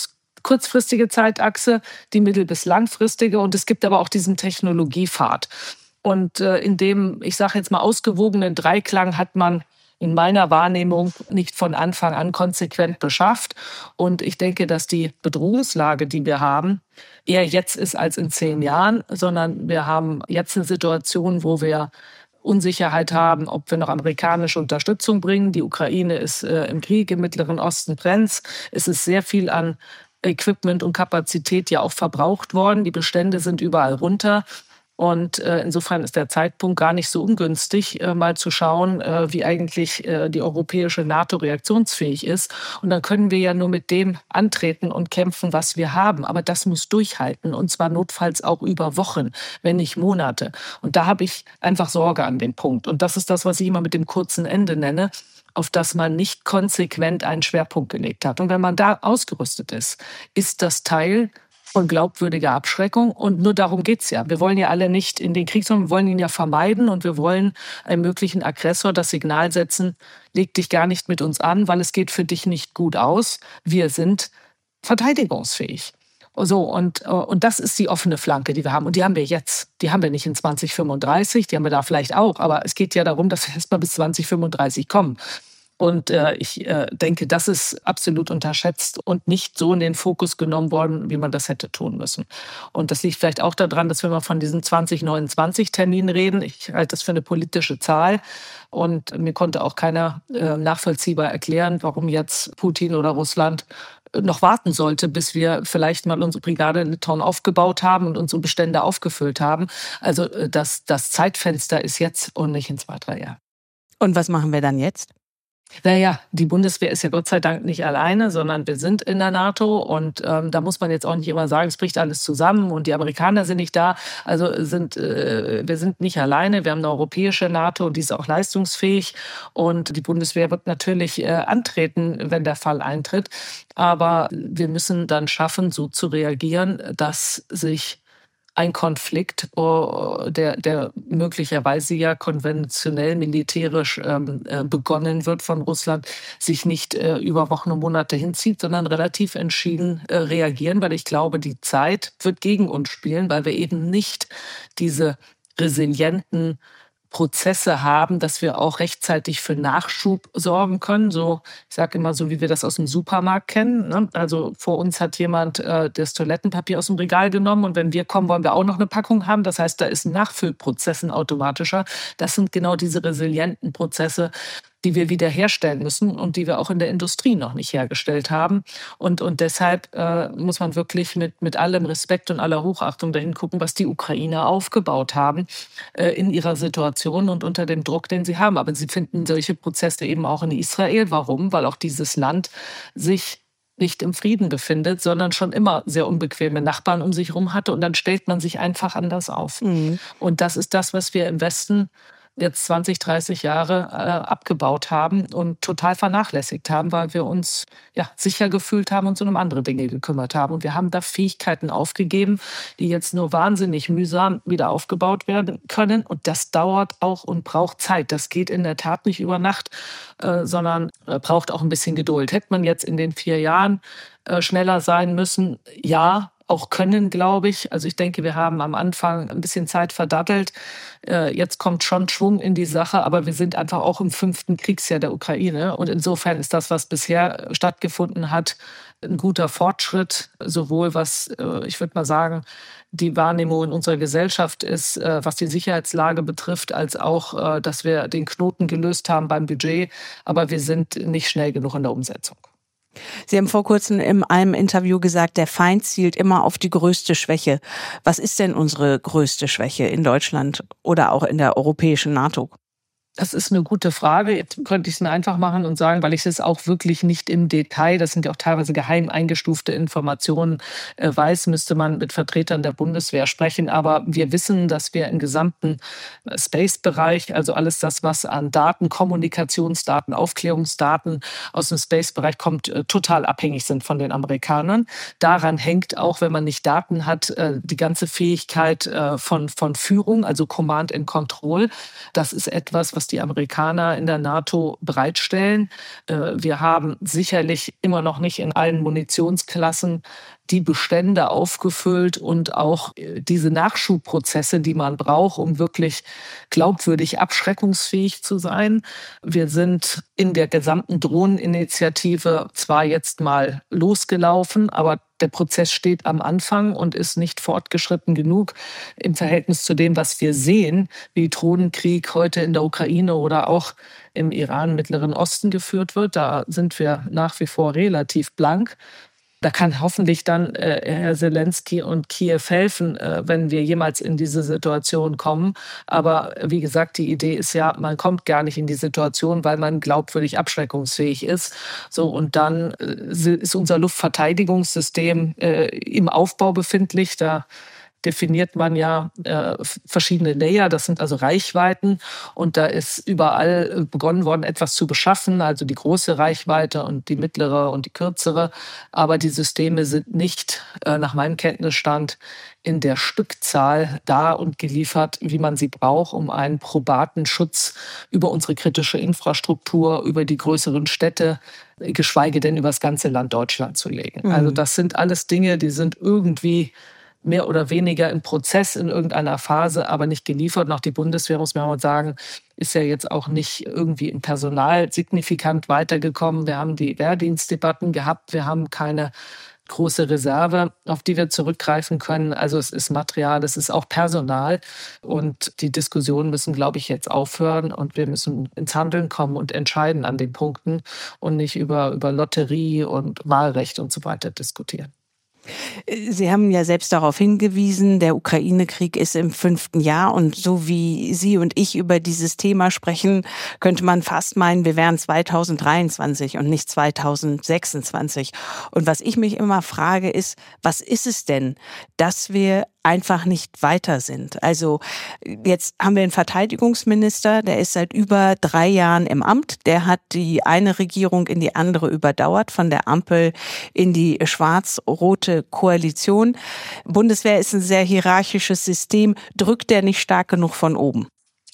kurzfristige Zeitachse, die mittel- bis langfristige und es gibt aber auch diesen Technologiepfad. Und äh, in dem, ich sage jetzt mal, ausgewogenen Dreiklang hat man in meiner Wahrnehmung nicht von Anfang an konsequent beschafft. Und ich denke, dass die Bedrohungslage, die wir haben, eher jetzt ist als in zehn Jahren, sondern wir haben jetzt eine Situation, wo wir Unsicherheit haben, ob wir noch amerikanische Unterstützung bringen. Die Ukraine ist äh, im Krieg, im Mittleren Osten brennt's. Es ist sehr viel an Equipment und Kapazität ja auch verbraucht worden. Die Bestände sind überall runter. Und äh, insofern ist der Zeitpunkt gar nicht so ungünstig, äh, mal zu schauen, äh, wie eigentlich äh, die europäische NATO reaktionsfähig ist. Und dann können wir ja nur mit dem antreten und kämpfen, was wir haben. Aber das muss durchhalten und zwar notfalls auch über Wochen, wenn nicht Monate. Und da habe ich einfach Sorge an dem Punkt. Und das ist das, was ich immer mit dem kurzen Ende nenne, auf das man nicht konsequent einen Schwerpunkt gelegt hat. Und wenn man da ausgerüstet ist, ist das Teil und glaubwürdige Abschreckung. Und nur darum geht's ja. Wir wollen ja alle nicht in den Krieg, sondern wir wollen ihn ja vermeiden. Und wir wollen einem möglichen Aggressor das Signal setzen, leg dich gar nicht mit uns an, weil es geht für dich nicht gut aus. Wir sind verteidigungsfähig. So, und, und das ist die offene Flanke, die wir haben. Und die haben wir jetzt. Die haben wir nicht in zwanzig fünfunddreißig, die haben wir da vielleicht auch. Aber es geht ja darum, dass wir erst mal bis zwanzig fünfunddreißig kommen. Und äh, ich äh, denke, das ist absolut unterschätzt und nicht so in den Fokus genommen worden, wie man das hätte tun müssen. Und das liegt vielleicht auch daran, dass wir mal von diesem zwanzig neunundzwanzig-Termin reden. Ich halte das für eine politische Zahl. Und mir konnte auch keiner äh, nachvollziehbar erklären, warum jetzt Putin oder Russland noch warten sollte, bis wir vielleicht mal unsere Brigade in Litauen aufgebaut haben und unsere Bestände aufgefüllt haben. Also das, das Zeitfenster ist jetzt und nicht in zwei, drei Jahren. Und was machen wir dann jetzt? Naja, die Bundeswehr ist ja Gott sei Dank nicht alleine, sondern wir sind in der NATO und ähm, da muss man jetzt auch nicht immer sagen, es bricht alles zusammen und die Amerikaner sind nicht da. Also sind äh, wir sind nicht alleine, wir haben eine europäische NATO und die ist auch leistungsfähig und die Bundeswehr wird natürlich äh, antreten, wenn der Fall eintritt. Aber wir müssen dann schaffen, so zu reagieren, dass sich ein Konflikt, der, der möglicherweise ja konventionell militärisch ähm, begonnen wird von Russland, sich nicht äh, über Wochen und Monate hinzieht, sondern relativ entschieden äh, reagieren, weil ich glaube, die Zeit wird gegen uns spielen, weil wir eben nicht diese resilienten Prozesse haben, dass wir auch rechtzeitig für Nachschub sorgen können. So, ich sage immer so, wie wir das aus dem Supermarkt kennen. Ne? Also vor uns hat jemand äh, das Toilettenpapier aus dem Regal genommen und wenn wir kommen, wollen wir auch noch eine Packung haben. Das heißt, da ist ein Nachfüllprozess ein automatischer. Das sind genau diese resilienten Prozesse, die wir wiederherstellen müssen und die wir auch in der Industrie noch nicht hergestellt haben. Und, und deshalb äh, muss man wirklich mit, mit allem Respekt und aller Hochachtung dahin gucken, was die Ukrainer aufgebaut haben äh, in ihrer Situation und unter dem Druck, den sie haben. Aber sie finden solche Prozesse eben auch in Israel. Warum? Weil auch dieses Land sich nicht im Frieden befindet, sondern schon immer sehr unbequeme Nachbarn um sich herum hatte. Und dann stellt man sich einfach anders auf. Mhm. Und das ist das, was wir im Westen jetzt zwanzig, dreißig Jahre äh, abgebaut haben und total vernachlässigt haben, weil wir uns ja sicher gefühlt haben und uns um andere Dinge gekümmert haben. Und wir haben da Fähigkeiten aufgegeben, die jetzt nur wahnsinnig mühsam wieder aufgebaut werden können. Und das dauert auch und braucht Zeit. Das geht in der Tat nicht über Nacht, äh, sondern äh, braucht auch ein bisschen Geduld. Hätte man jetzt in den vier Jahren äh, schneller sein müssen? Ja. Auch können, glaube ich. Also ich denke, wir haben am Anfang ein bisschen Zeit verdattelt. Jetzt kommt schon Schwung in die Sache, aber wir sind einfach auch im fünften Kriegsjahr der Ukraine. Und insofern ist das, was bisher stattgefunden hat, ein guter Fortschritt, sowohl was, ich würde mal sagen, die Wahrnehmung in unserer Gesellschaft ist, was die Sicherheitslage betrifft, als auch, dass wir den Knoten gelöst haben beim Budget. Aber wir sind nicht schnell genug in der Umsetzung. Sie haben vor kurzem in einem Interview gesagt, der Feind zielt immer auf die größte Schwäche. Was ist denn unsere größte Schwäche in Deutschland oder auch in der europäischen NATO? Das ist eine gute Frage. Jetzt könnte ich es mir einfach machen und sagen, weil ich es auch wirklich nicht im Detail, das sind ja auch teilweise geheim eingestufte Informationen, äh, weiß, müsste man mit Vertretern der Bundeswehr sprechen. Aber wir wissen, dass wir im gesamten Space-Bereich, also alles das, was an Daten, Kommunikationsdaten, Aufklärungsdaten aus dem Space-Bereich kommt, äh, total abhängig sind von den Amerikanern. Daran hängt auch, wenn man nicht Daten hat, äh, die ganze Fähigkeit äh, von, von Führung, also Command and Control. Das ist etwas, was die Amerikaner in der NATO bereitstellen. Wir haben sicherlich immer noch nicht in allen Munitionsklassen die Bestände aufgefüllt und auch diese Nachschubprozesse, die man braucht, um wirklich glaubwürdig abschreckungsfähig zu sein. Wir sind in der gesamten Drohneninitiative zwar jetzt mal losgelaufen, aber der Prozess steht am Anfang und ist nicht fortgeschritten genug im Verhältnis zu dem, was wir sehen, wie Drohnenkrieg heute in der Ukraine oder auch im Iran, Mittleren Osten geführt wird. Da sind wir nach wie vor relativ blank. Da kann hoffentlich dann äh, Herr Zelensky und Kiew helfen, äh, wenn wir jemals in diese Situation kommen. Aber wie gesagt, die Idee ist ja, man kommt gar nicht in die Situation, weil man glaubwürdig abschreckungsfähig ist. So, und dann äh, ist unser Luftverteidigungssystem äh, im Aufbau befindlich. Da definiert man ja äh, verschiedene Layer, das sind also Reichweiten, und da ist überall begonnen worden, etwas zu beschaffen, also die große Reichweite und die mittlere und die kürzere, aber die Systeme sind nicht, äh, nach meinem Kenntnisstand, in der Stückzahl da und geliefert, wie man sie braucht, um einen probaten Schutz über unsere kritische Infrastruktur, über die größeren Städte, geschweige denn über das ganze Land Deutschland zu legen. Mhm. Also das sind alles Dinge, die sind irgendwie mehr oder weniger im Prozess in irgendeiner Phase, aber nicht geliefert. Und auch die Bundeswehr, muss man mal sagen, ist ja jetzt auch nicht irgendwie im Personal signifikant weitergekommen. Wir haben die Wehrdienstdebatten gehabt, wir haben keine große Reserve, auf die wir zurückgreifen können. Also es ist Material, es ist auch Personal. Und die Diskussionen müssen, glaube ich, jetzt aufhören und wir müssen ins Handeln kommen und entscheiden an den Punkten und nicht über, über Lotterie und Wahlrecht und so weiter diskutieren. Sie haben ja selbst darauf hingewiesen, der Ukraine-Krieg ist im fünften Jahr, und so wie Sie und ich über dieses Thema sprechen, könnte man fast meinen, wir wären zweitausenddreiundzwanzig und nicht zweitausendsechsundzwanzig. Und was ich mich immer frage ist, was ist es denn, dass wir einfach nicht weiter sind? Also jetzt haben wir einen Verteidigungsminister, der ist seit über drei Jahren im Amt. Der hat die eine Regierung in die andere überdauert, von der Ampel in die schwarz-rote Koalition. Bundeswehr ist ein sehr hierarchisches System. Drückt der nicht stark genug von oben?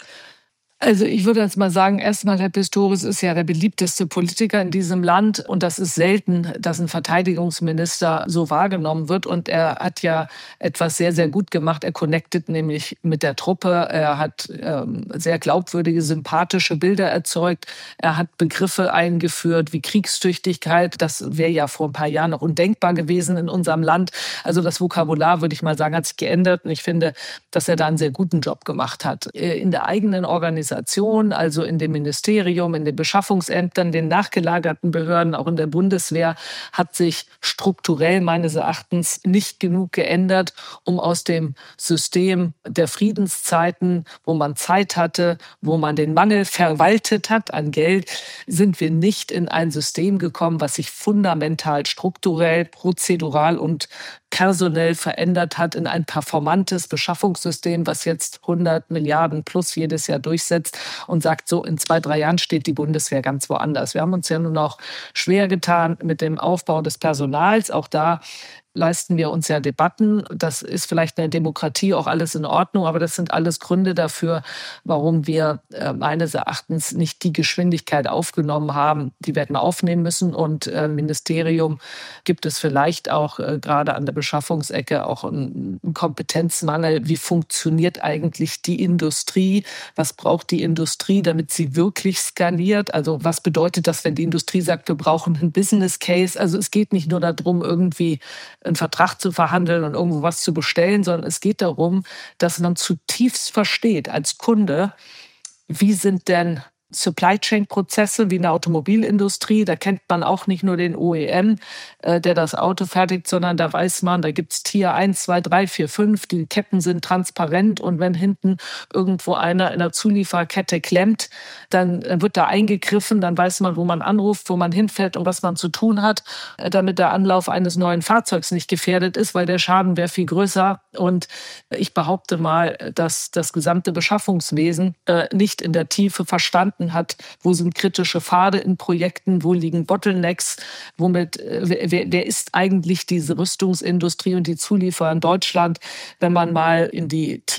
Also ich würde jetzt mal sagen, erstmal, Herr Pistorius ist ja der beliebteste Politiker in diesem Land, und das ist selten, dass ein Verteidigungsminister so wahrgenommen wird, und er hat ja etwas sehr, sehr gut gemacht. Er connectet nämlich mit der Truppe, er hat ähm, sehr glaubwürdige, sympathische Bilder erzeugt, er hat Begriffe eingeführt wie Kriegstüchtigkeit, das wäre ja vor ein paar Jahren noch undenkbar gewesen in unserem Land. Also das Vokabular, würde ich mal sagen, hat sich geändert, und ich finde, dass er da einen sehr guten Job gemacht hat. In der eigenen Organisation, also in dem Ministerium, in den Beschaffungsämtern, den nachgelagerten Behörden, auch in der Bundeswehr, hat sich strukturell meines Erachtens nicht genug geändert, um aus dem System der Friedenszeiten, wo man Zeit hatte, wo man den Mangel verwaltet hat an Geld, sind wir nicht in ein System gekommen, was sich fundamental strukturell, prozedural und personell verändert hat in ein performantes Beschaffungssystem, was jetzt hundert Milliarden plus jedes Jahr durchsetzt und sagt, so in zwei, drei Jahren steht die Bundeswehr ganz woanders. Wir haben uns ja nun auch schwer getan mit dem Aufbau des Personals. Auch da leisten wir uns ja Debatten. Das ist vielleicht in der Demokratie auch alles in Ordnung, aber das sind alles Gründe dafür, warum wir äh, meines Erachtens nicht die Geschwindigkeit aufgenommen haben, die wir hätten aufnehmen müssen. Und äh, im Ministerium gibt es vielleicht auch äh, gerade an der Beschaffungsecke auch einen Kompetenzmangel. Wie funktioniert eigentlich die Industrie? Was braucht die Industrie, damit sie wirklich skaliert? Also was bedeutet das, wenn die Industrie sagt, wir brauchen einen Business Case? Also es geht nicht nur darum, irgendwie einen Vertrag zu verhandeln und irgendwo was zu bestellen, sondern es geht darum, dass man zutiefst versteht als Kunde, wie sind denn Supply-Chain-Prozesse wie in der Automobilindustrie. Da kennt man auch nicht nur den O E M, äh, der das Auto fertigt, sondern da weiß man, da gibt's Tier eins, zwei, drei, vier, fünf. Die Ketten sind transparent, und wenn hinten irgendwo einer in der Zulieferkette klemmt, dann wird da eingegriffen, dann weiß man, wo man anruft, wo man hinfährt und was man zu tun hat, äh, damit der Anlauf eines neuen Fahrzeugs nicht gefährdet ist, weil der Schaden wäre viel größer. Und ich behaupte mal, dass das gesamte Beschaffungswesen äh, nicht in der Tiefe verstanden hat, wo sind kritische Pfade in Projekten, wo liegen Bottlenecks, womit, wer, wer ist eigentlich diese Rüstungsindustrie und die Zulieferer in Deutschland, wenn man mal in die Tier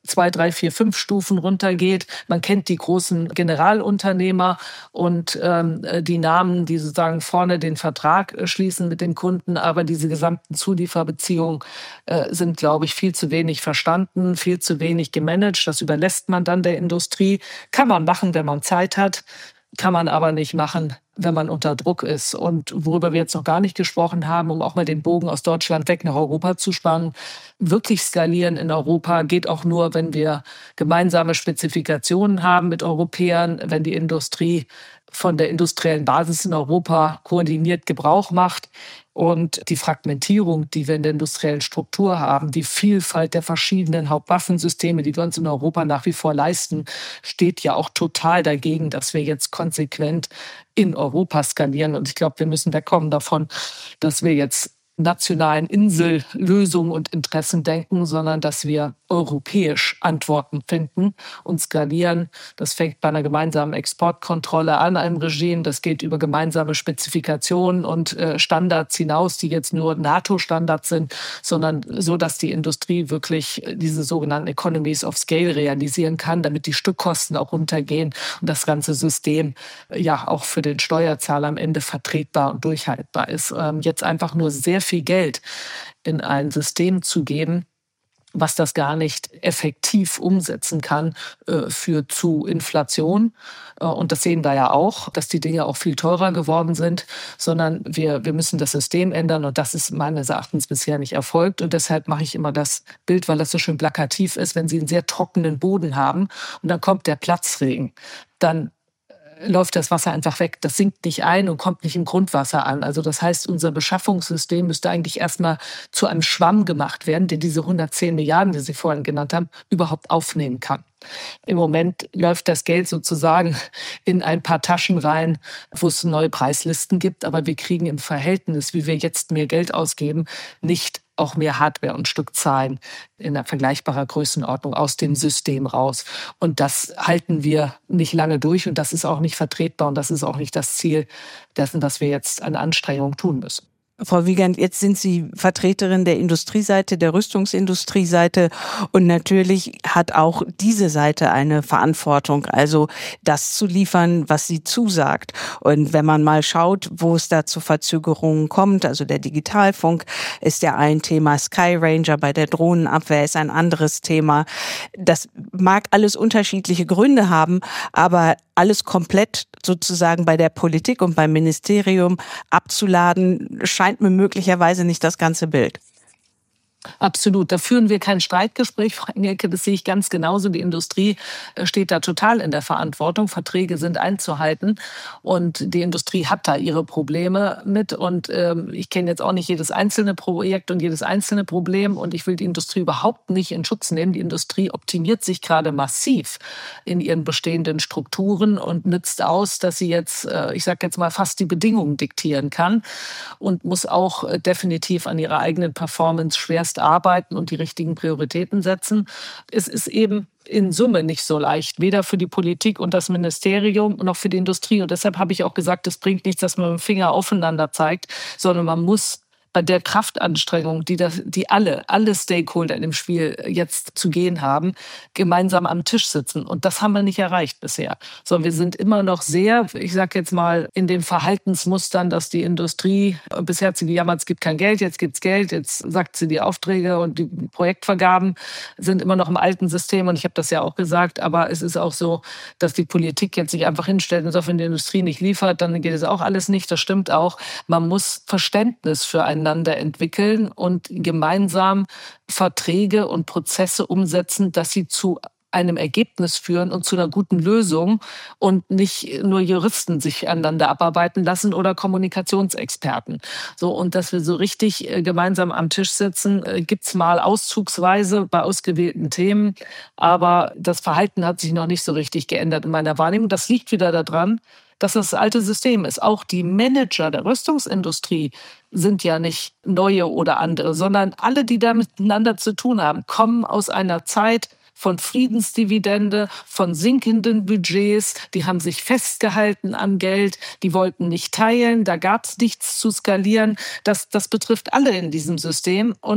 zwei, drei, vier, fünf Stufen runtergeht. Man kennt die großen Generalunternehmer und ähm, die Namen, die sozusagen vorne den Vertrag schließen mit den Kunden. Aber diese gesamten Zulieferbeziehungen äh, sind, glaube ich, viel zu wenig verstanden, viel zu wenig gemanagt. Das überlässt man dann der Industrie. Kann man machen, wenn man Zeit hat, kann man aber nicht machen, wenn man unter Druck ist. Und worüber wir jetzt noch gar nicht gesprochen haben, um auch mal den Bogen aus Deutschland weg nach Europa zu spannen, wirklich skalieren in Europa geht auch nur, wenn wir gemeinsame Spezifikationen haben mit Europäern, wenn die Industrie von der industriellen Basis in Europa koordiniert Gebrauch macht. Und die Fragmentierung, die wir in der industriellen Struktur haben, die Vielfalt der verschiedenen Hauptwaffensysteme, die wir uns in Europa nach wie vor leisten, steht ja auch total dagegen, dass wir jetzt konsequent in Europa skalieren. Und ich glaube, wir müssen wegkommen davon, dass wir jetzt nationalen Insellösungen und Interessen denken, sondern dass wir europäisch Antworten finden und skalieren. Das fängt bei einer gemeinsamen Exportkontrolle an, einem Regime. Das geht über gemeinsame Spezifikationen und äh, Standards hinaus, die jetzt nur NATO-Standards sind, sondern so, dass die Industrie wirklich diese sogenannten Economies of Scale realisieren kann, damit die Stückkosten auch runtergehen und das ganze System äh, ja auch für den Steuerzahler am Ende vertretbar und durchhaltbar ist. Ähm, jetzt einfach nur sehr viel Geld in ein System zu geben, was das gar nicht effektiv umsetzen kann, äh, führt zu Inflation. Äh, und das sehen wir ja auch, dass die Dinge auch viel teurer geworden sind, sondern wir, wir müssen das System ändern. Und das ist meines Erachtens bisher nicht erfolgt. Und deshalb mache ich immer das Bild, weil das so schön plakativ ist, wenn Sie einen sehr trockenen Boden haben und dann kommt der Platzregen, dann läuft das Wasser einfach weg. Das sinkt nicht ein und kommt nicht im Grundwasser an. Also das heißt, unser Beschaffungssystem müsste eigentlich erstmal zu einem Schwamm gemacht werden, der diese hundertzehn Milliarden, die Sie vorhin genannt haben, überhaupt aufnehmen kann. Im Moment läuft das Geld sozusagen in ein paar Taschen rein, wo es neue Preislisten gibt. Aber wir kriegen im Verhältnis, wie wir jetzt mehr Geld ausgeben, nicht auch mehr Hardware und Stückzahlen in einer vergleichbarer Größenordnung aus dem System raus. Und das halten wir nicht lange durch und das ist auch nicht vertretbar und das ist auch nicht das Ziel dessen, was wir jetzt an Anstrengungen tun müssen. Frau Wiegand, jetzt sind Sie Vertreterin der Industrieseite, der Rüstungsindustrieseite und natürlich hat auch diese Seite eine Verantwortung, also das zu liefern, was sie zusagt. Und wenn man mal schaut, wo es da zu Verzögerungen kommt, also der Digitalfunk ist ja ein Thema, Sky Ranger bei der Drohnenabwehr ist ein anderes Thema. Das mag alles unterschiedliche Gründe haben, aber alles komplett sozusagen bei der Politik und beim Ministerium abzuladen, scheint mir möglicherweise nicht das ganze Bild. Absolut. Da führen wir kein Streitgespräch, Frau Engelke, das sehe ich ganz genauso. Die Industrie steht da total in der Verantwortung. Verträge sind einzuhalten und die Industrie hat da ihre Probleme mit. Und ähm, ich kenne jetzt auch nicht jedes einzelne Projekt und jedes einzelne Problem und ich will die Industrie überhaupt nicht in Schutz nehmen. Die Industrie optimiert sich gerade massiv in ihren bestehenden Strukturen und nützt aus, dass sie jetzt, äh, ich sage jetzt mal, fast die Bedingungen diktieren kann und muss auch äh, definitiv an ihrer eigenen Performance schwerst arbeiten und die richtigen Prioritäten setzen. Es ist eben in Summe nicht so leicht, weder für die Politik und das Ministerium noch für die Industrie. Und deshalb habe ich auch gesagt, es bringt nichts, dass man mit dem Finger aufeinander zeigt, sondern man muss bei der Kraftanstrengung, die, das, die alle, alle Stakeholder in dem Spiel jetzt zu gehen haben, gemeinsam am Tisch sitzen. Und das haben wir nicht erreicht bisher. Sondern wir sind immer noch sehr, ich sage jetzt mal, in den Verhaltensmustern, dass die Industrie, bisher hat sie gejammert, es gibt kein Geld, jetzt gibt's Geld, jetzt sagt sie, die Aufträge und die Projektvergaben sind immer noch im alten System. Und ich habe das ja auch gesagt, aber es ist auch so, dass die Politik jetzt sich einfach hinstellt und sagt, wenn die Industrie nicht liefert, dann geht es auch alles nicht. Das stimmt auch. Man muss Verständnis für einen entwickeln und gemeinsam Verträge und Prozesse umsetzen, dass sie zu einem Ergebnis führen und zu einer guten Lösung und nicht nur Juristen sich aneinander abarbeiten lassen oder Kommunikationsexperten. So, und dass wir so richtig gemeinsam am Tisch sitzen, gibt's mal auszugsweise bei ausgewählten Themen, aber das Verhalten hat sich noch nicht so richtig geändert in meiner Wahrnehmung. Das liegt wieder daran, dass das alte System ist. Auch die Manager der Rüstungsindustrie sind ja nicht neue oder andere, sondern alle, die da miteinander zu tun haben, kommen aus einer Zeit von Friedensdividende, von sinkenden Budgets. Die haben sich festgehalten am Geld, die wollten nicht teilen, da gab es nichts zu skalieren. Das, das betrifft alle in diesem System und die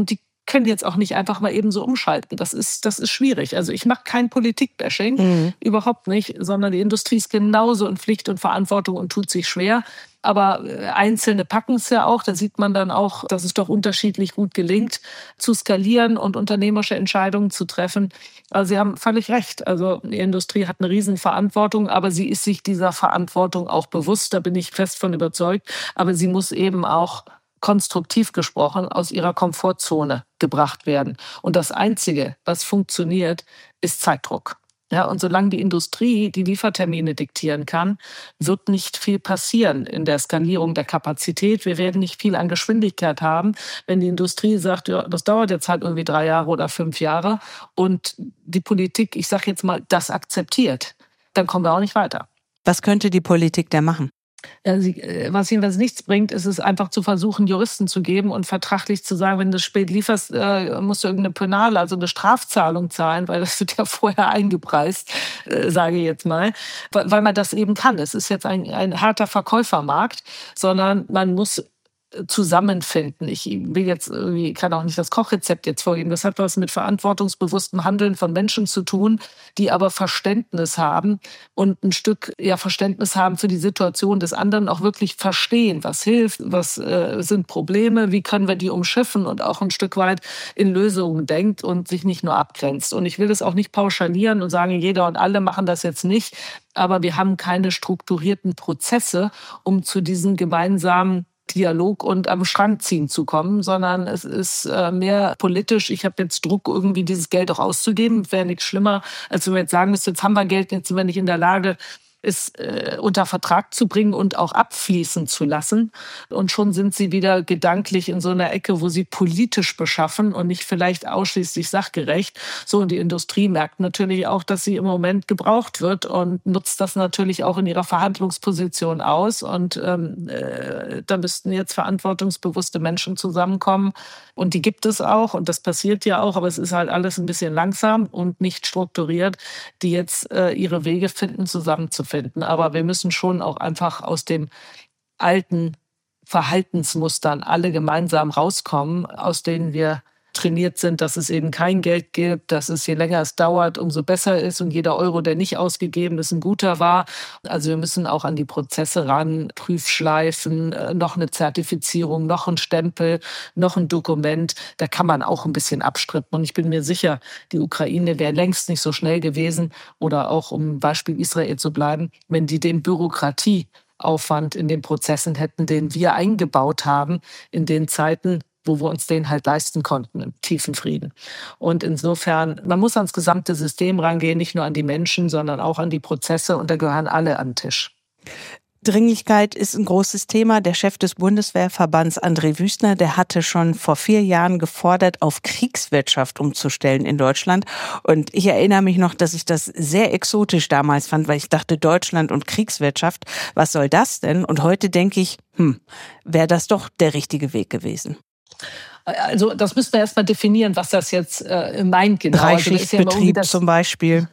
können jetzt auch nicht einfach mal eben so umschalten. Das ist, das ist schwierig. Also ich mache kein Politikbashing, mhm. überhaupt nicht, sondern die Industrie ist genauso in Pflicht und Verantwortung und tut sich schwer. Aber Einzelne packen es ja auch. Da sieht man dann auch, dass es doch unterschiedlich gut gelingt, zu skalieren und unternehmerische Entscheidungen zu treffen. Also Sie haben völlig recht. Also die Industrie hat eine Riesenverantwortung, aber sie ist sich dieser Verantwortung auch bewusst. Da bin ich fest von überzeugt. Aber sie muss eben auch konstruktiv gesprochen aus ihrer Komfortzone gebracht werden. Und das Einzige, was funktioniert, ist Zeitdruck. Ja, und solange die Industrie die Liefertermine diktieren kann, wird nicht viel passieren in der Skalierung der Kapazität. Wir werden nicht viel an Geschwindigkeit haben, wenn die Industrie sagt, ja, das dauert jetzt halt irgendwie drei Jahre oder fünf Jahre und die Politik, ich sage jetzt mal, das akzeptiert, dann kommen wir auch nicht weiter. Was könnte die Politik denn machen? Ja, sie, was jedenfalls nichts bringt, ist es einfach zu versuchen, Juristen zu geben und vertraglich zu sagen, wenn du spät lieferst, äh, musst du irgendeine Penale, also eine Strafzahlung zahlen, weil das wird ja vorher eingepreist, äh, sage ich jetzt mal, weil man das eben kann. Es ist jetzt ein, ein harter Verkäufermarkt, sondern man muss zusammenfinden. Ich will jetzt irgendwie, kann auch nicht das Kochrezept jetzt vorgeben. Das hat was mit verantwortungsbewusstem Handeln von Menschen zu tun, die aber Verständnis haben und ein Stück ja Verständnis haben für die Situation des anderen, auch wirklich verstehen, was hilft, was äh, sind Probleme, wie können wir die umschiffen und auch ein Stück weit in Lösungen denkt und sich nicht nur abgrenzt. Und ich will das auch nicht pauschalieren und sagen, jeder und alle machen das jetzt nicht, aber wir haben keine strukturierten Prozesse, um zu diesen gemeinsamen Dialog und am Schrank ziehen zu kommen, sondern es ist äh, mehr politisch. Ich habe jetzt Druck, irgendwie dieses Geld auch auszugeben. Wäre nichts schlimmer, als wenn wir jetzt sagen müssten, jetzt haben wir Geld, jetzt sind wir nicht in der Lage, es äh, unter Vertrag zu bringen und auch abfließen zu lassen. Und schon sind sie wieder gedanklich in so einer Ecke, wo sie politisch beschaffen und nicht vielleicht ausschließlich sachgerecht. So, und die Industrie merkt natürlich auch, dass sie im Moment gebraucht wird und nutzt das natürlich auch in ihrer Verhandlungsposition aus. Und ähm, äh, da müssten jetzt verantwortungsbewusste Menschen zusammenkommen. Und die gibt es auch und das passiert ja auch, aber es ist halt alles ein bisschen langsam und nicht strukturiert, die jetzt äh, ihre Wege finden, zusammenzufinden. Aber wir müssen schon auch einfach aus dem alten Verhaltensmustern alle gemeinsam rauskommen, aus denen wir trainiert sind, dass es eben kein Geld gibt, dass es je länger es dauert, umso besser ist und jeder Euro, der nicht ausgegeben ist, ein guter war. Also wir müssen auch an die Prozesse ran, Prüfschleifen, noch eine Zertifizierung, noch ein Stempel, noch ein Dokument. Da kann man auch ein bisschen abstrippen. Und ich bin mir sicher, die Ukraine wäre längst nicht so schnell gewesen oder auch, um Beispiel Israel zu bleiben, wenn die den Bürokratieaufwand in den Prozessen hätten, den wir eingebaut haben in den Zeiten, wo wir uns den halt leisten konnten, im tiefen Frieden. Und insofern, man muss ans gesamte System rangehen, nicht nur an die Menschen, sondern auch an die Prozesse und da gehören alle an den Tisch. Dringlichkeit ist ein großes Thema. Der Chef des Bundeswehrverbands, André Wüstner, der hatte schon vor vier Jahren gefordert, auf Kriegswirtschaft umzustellen in Deutschland. Und ich erinnere mich noch, dass ich das sehr exotisch damals fand, weil ich dachte, Deutschland und Kriegswirtschaft, was soll das denn? Und heute denke ich, hm, wäre das doch der richtige Weg gewesen. Also das müssen wir erst mal definieren, was das jetzt äh, meint genau. Dreischichtbetrieb also zum Beispiel.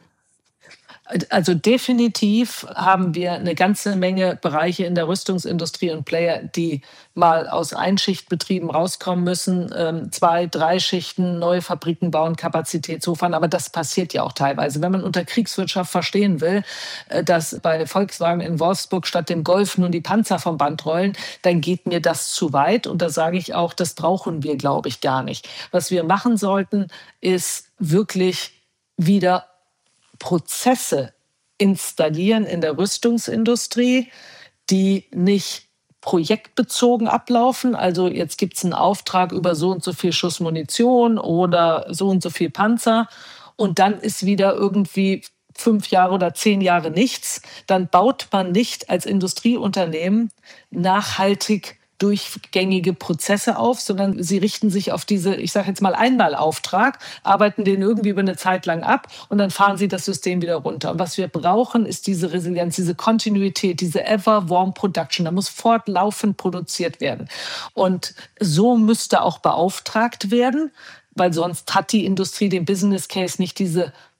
Also definitiv haben wir eine ganze Menge Bereiche in der Rüstungsindustrie und Player, die mal aus Einschichtbetrieben rauskommen müssen, ähm, zwei, drei Schichten, neue Fabriken bauen, Kapazität hochfahren. Aber das passiert ja auch teilweise. Wenn man unter Kriegswirtschaft verstehen will, äh, dass bei Volkswagen in Wolfsburg statt dem Golf nun die Panzer vom Band rollen, dann geht mir das zu weit. Und da sage ich auch, das brauchen wir, glaube ich, gar nicht. Was wir machen sollten, ist wirklich wieder Prozesse installieren in der Rüstungsindustrie, die nicht projektbezogen ablaufen. Also jetzt gibt es einen Auftrag über so und so viel Schuss Munition oder so und so viel Panzer und dann ist wieder irgendwie fünf Jahre oder zehn Jahre nichts. Dann baut man nicht als Industrieunternehmen nachhaltig durchgängige Prozesse auf, sondern sie richten sich auf diese, ich sage jetzt mal Einmalauftrag, arbeiten den irgendwie über eine Zeit lang ab und dann fahren sie das System wieder runter. Und was wir brauchen, ist diese Resilienz, diese Kontinuität, diese ever-warm Production. Da muss fortlaufend produziert werden. Und so müsste auch beauftragt werden, weil sonst hat die Industrie den Business Case nicht, diese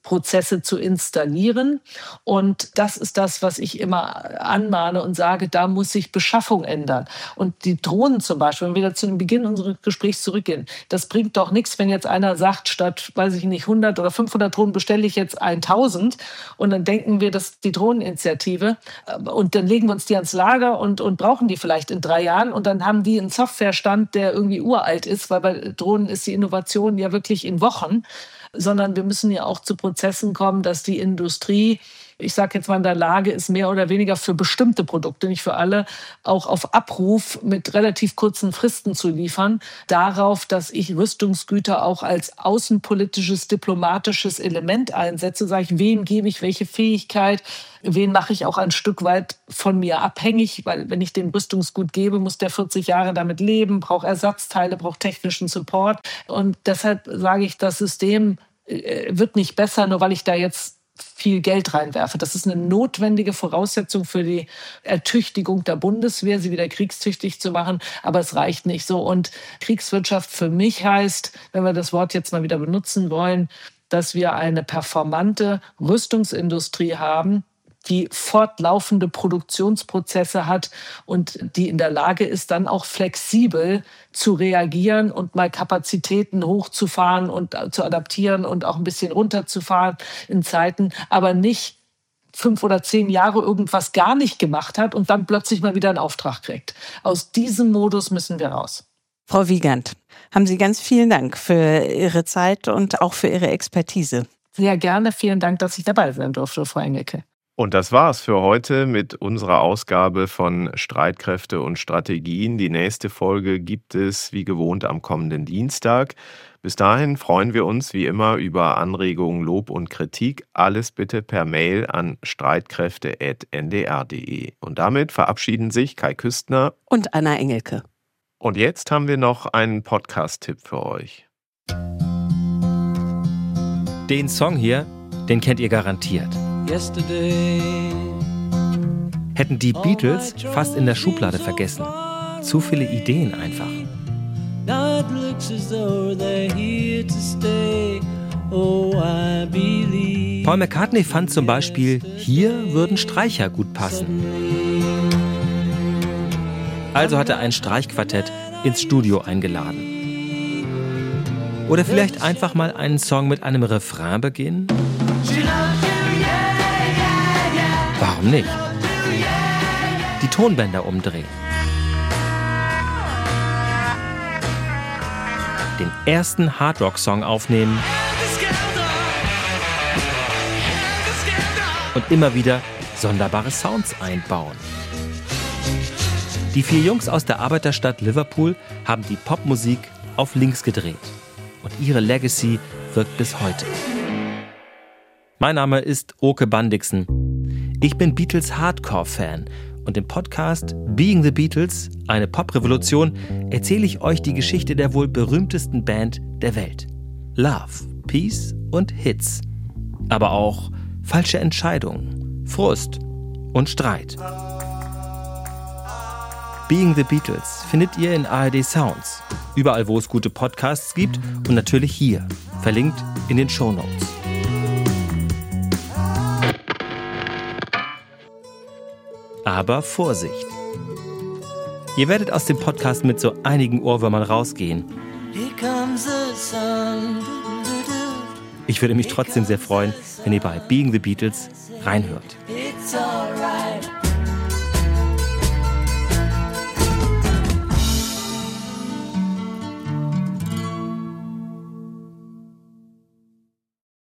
Prozesse zu installieren. Und das ist das, was ich immer anmahne und sage, da muss sich Beschaffung ändern. Und die Drohnen zum Beispiel, wenn wir da zu dem Beginn unseres Gesprächs zurückgehen, das bringt doch nichts, wenn jetzt einer sagt, statt, weiß ich nicht, hundert oder fünfhundert Drohnen bestelle ich jetzt tausend und dann denken wir, das ist die Drohneninitiative und dann legen wir uns die ans Lager und, und brauchen die vielleicht in drei Jahren und dann haben die einen Softwarestand, der irgendwie uralt ist, weil bei Drohnen ist die Innovation ja wirklich in Wochen, sondern wir müssen ja auch zu Prozessen kommen, dass die Industrie, ich sage jetzt mal, in der Lage ist, mehr oder weniger für bestimmte Produkte, nicht für alle, auch auf Abruf mit relativ kurzen Fristen zu liefern, darauf, dass ich Rüstungsgüter auch als außenpolitisches, diplomatisches Element einsetze, sage ich, wem gebe ich welche Fähigkeit, wen mache ich auch ein Stück weit von mir abhängig, weil wenn ich dem Rüstungsgut gebe, muss der vierzig Jahre damit leben, braucht Ersatzteile, braucht technischen Support. Und deshalb sage ich, das System wird nicht besser, nur weil ich da jetzt viel Geld reinwerfe. Das ist eine notwendige Voraussetzung für die Ertüchtigung der Bundeswehr, sie wieder kriegstüchtig zu machen, aber es reicht nicht so. Und Kriegswirtschaft für mich heißt, wenn wir das Wort jetzt mal wieder benutzen wollen, dass wir eine performante Rüstungsindustrie haben, die fortlaufende Produktionsprozesse hat und die in der Lage ist, dann auch flexibel zu reagieren und mal Kapazitäten hochzufahren und zu adaptieren und auch ein bisschen runterzufahren in Zeiten, aber nicht fünf oder zehn Jahre irgendwas gar nicht gemacht hat und dann plötzlich mal wieder einen Auftrag kriegt. Aus diesem Modus müssen wir raus. Frau Wiegand, haben Sie ganz vielen Dank für Ihre Zeit und auch für Ihre Expertise. Sehr gerne. Vielen Dank, dass ich dabei sein durfte, Frau Engelke. Und das war's für heute mit unserer Ausgabe von Streitkräfte und Strategien. Die nächste Folge gibt es wie gewohnt am kommenden Dienstag. Bis dahin freuen wir uns wie immer über Anregungen, Lob und Kritik. Alles bitte per Mail an streitkräfte at n d r punkt d e. Und damit verabschieden sich Kai Küstner und Anna Engelke. Und jetzt haben wir noch einen Podcast-Tipp für euch. Den Song hier, den kennt ihr garantiert. Hätten die Beatles fast in der Schublade vergessen. Zu viele Ideen einfach. Paul McCartney fand zum Beispiel, hier würden Streicher gut passen. Also hat er ein Streichquartett ins Studio eingeladen. Oder vielleicht einfach mal einen Song mit einem Refrain beginnen? Warum nicht? Die Tonbänder umdrehen. Den ersten Hardrock-Song aufnehmen. Und immer wieder sonderbare Sounds einbauen. Die vier Jungs aus der Arbeiterstadt Liverpool haben die Popmusik auf links gedreht. Und ihre Legacy wirkt bis heute. Mein Name ist Oke Bandixen. Ich bin Beatles-Hardcore-Fan und im Podcast Being the Beatles, eine Pop-Revolution, erzähle ich euch die Geschichte der wohl berühmtesten Band der Welt. Love, Peace und Hits. Aber auch falsche Entscheidungen, Frust und Streit. Being the Beatles findet ihr in A R D Sounds, überall wo es gute Podcasts gibt und natürlich hier, verlinkt in den Shownotes. Aber Vorsicht! Ihr werdet aus dem Podcast mit so einigen Ohrwürmern rausgehen. Ich würde mich trotzdem sehr freuen, wenn ihr bei Being the Beatles reinhört.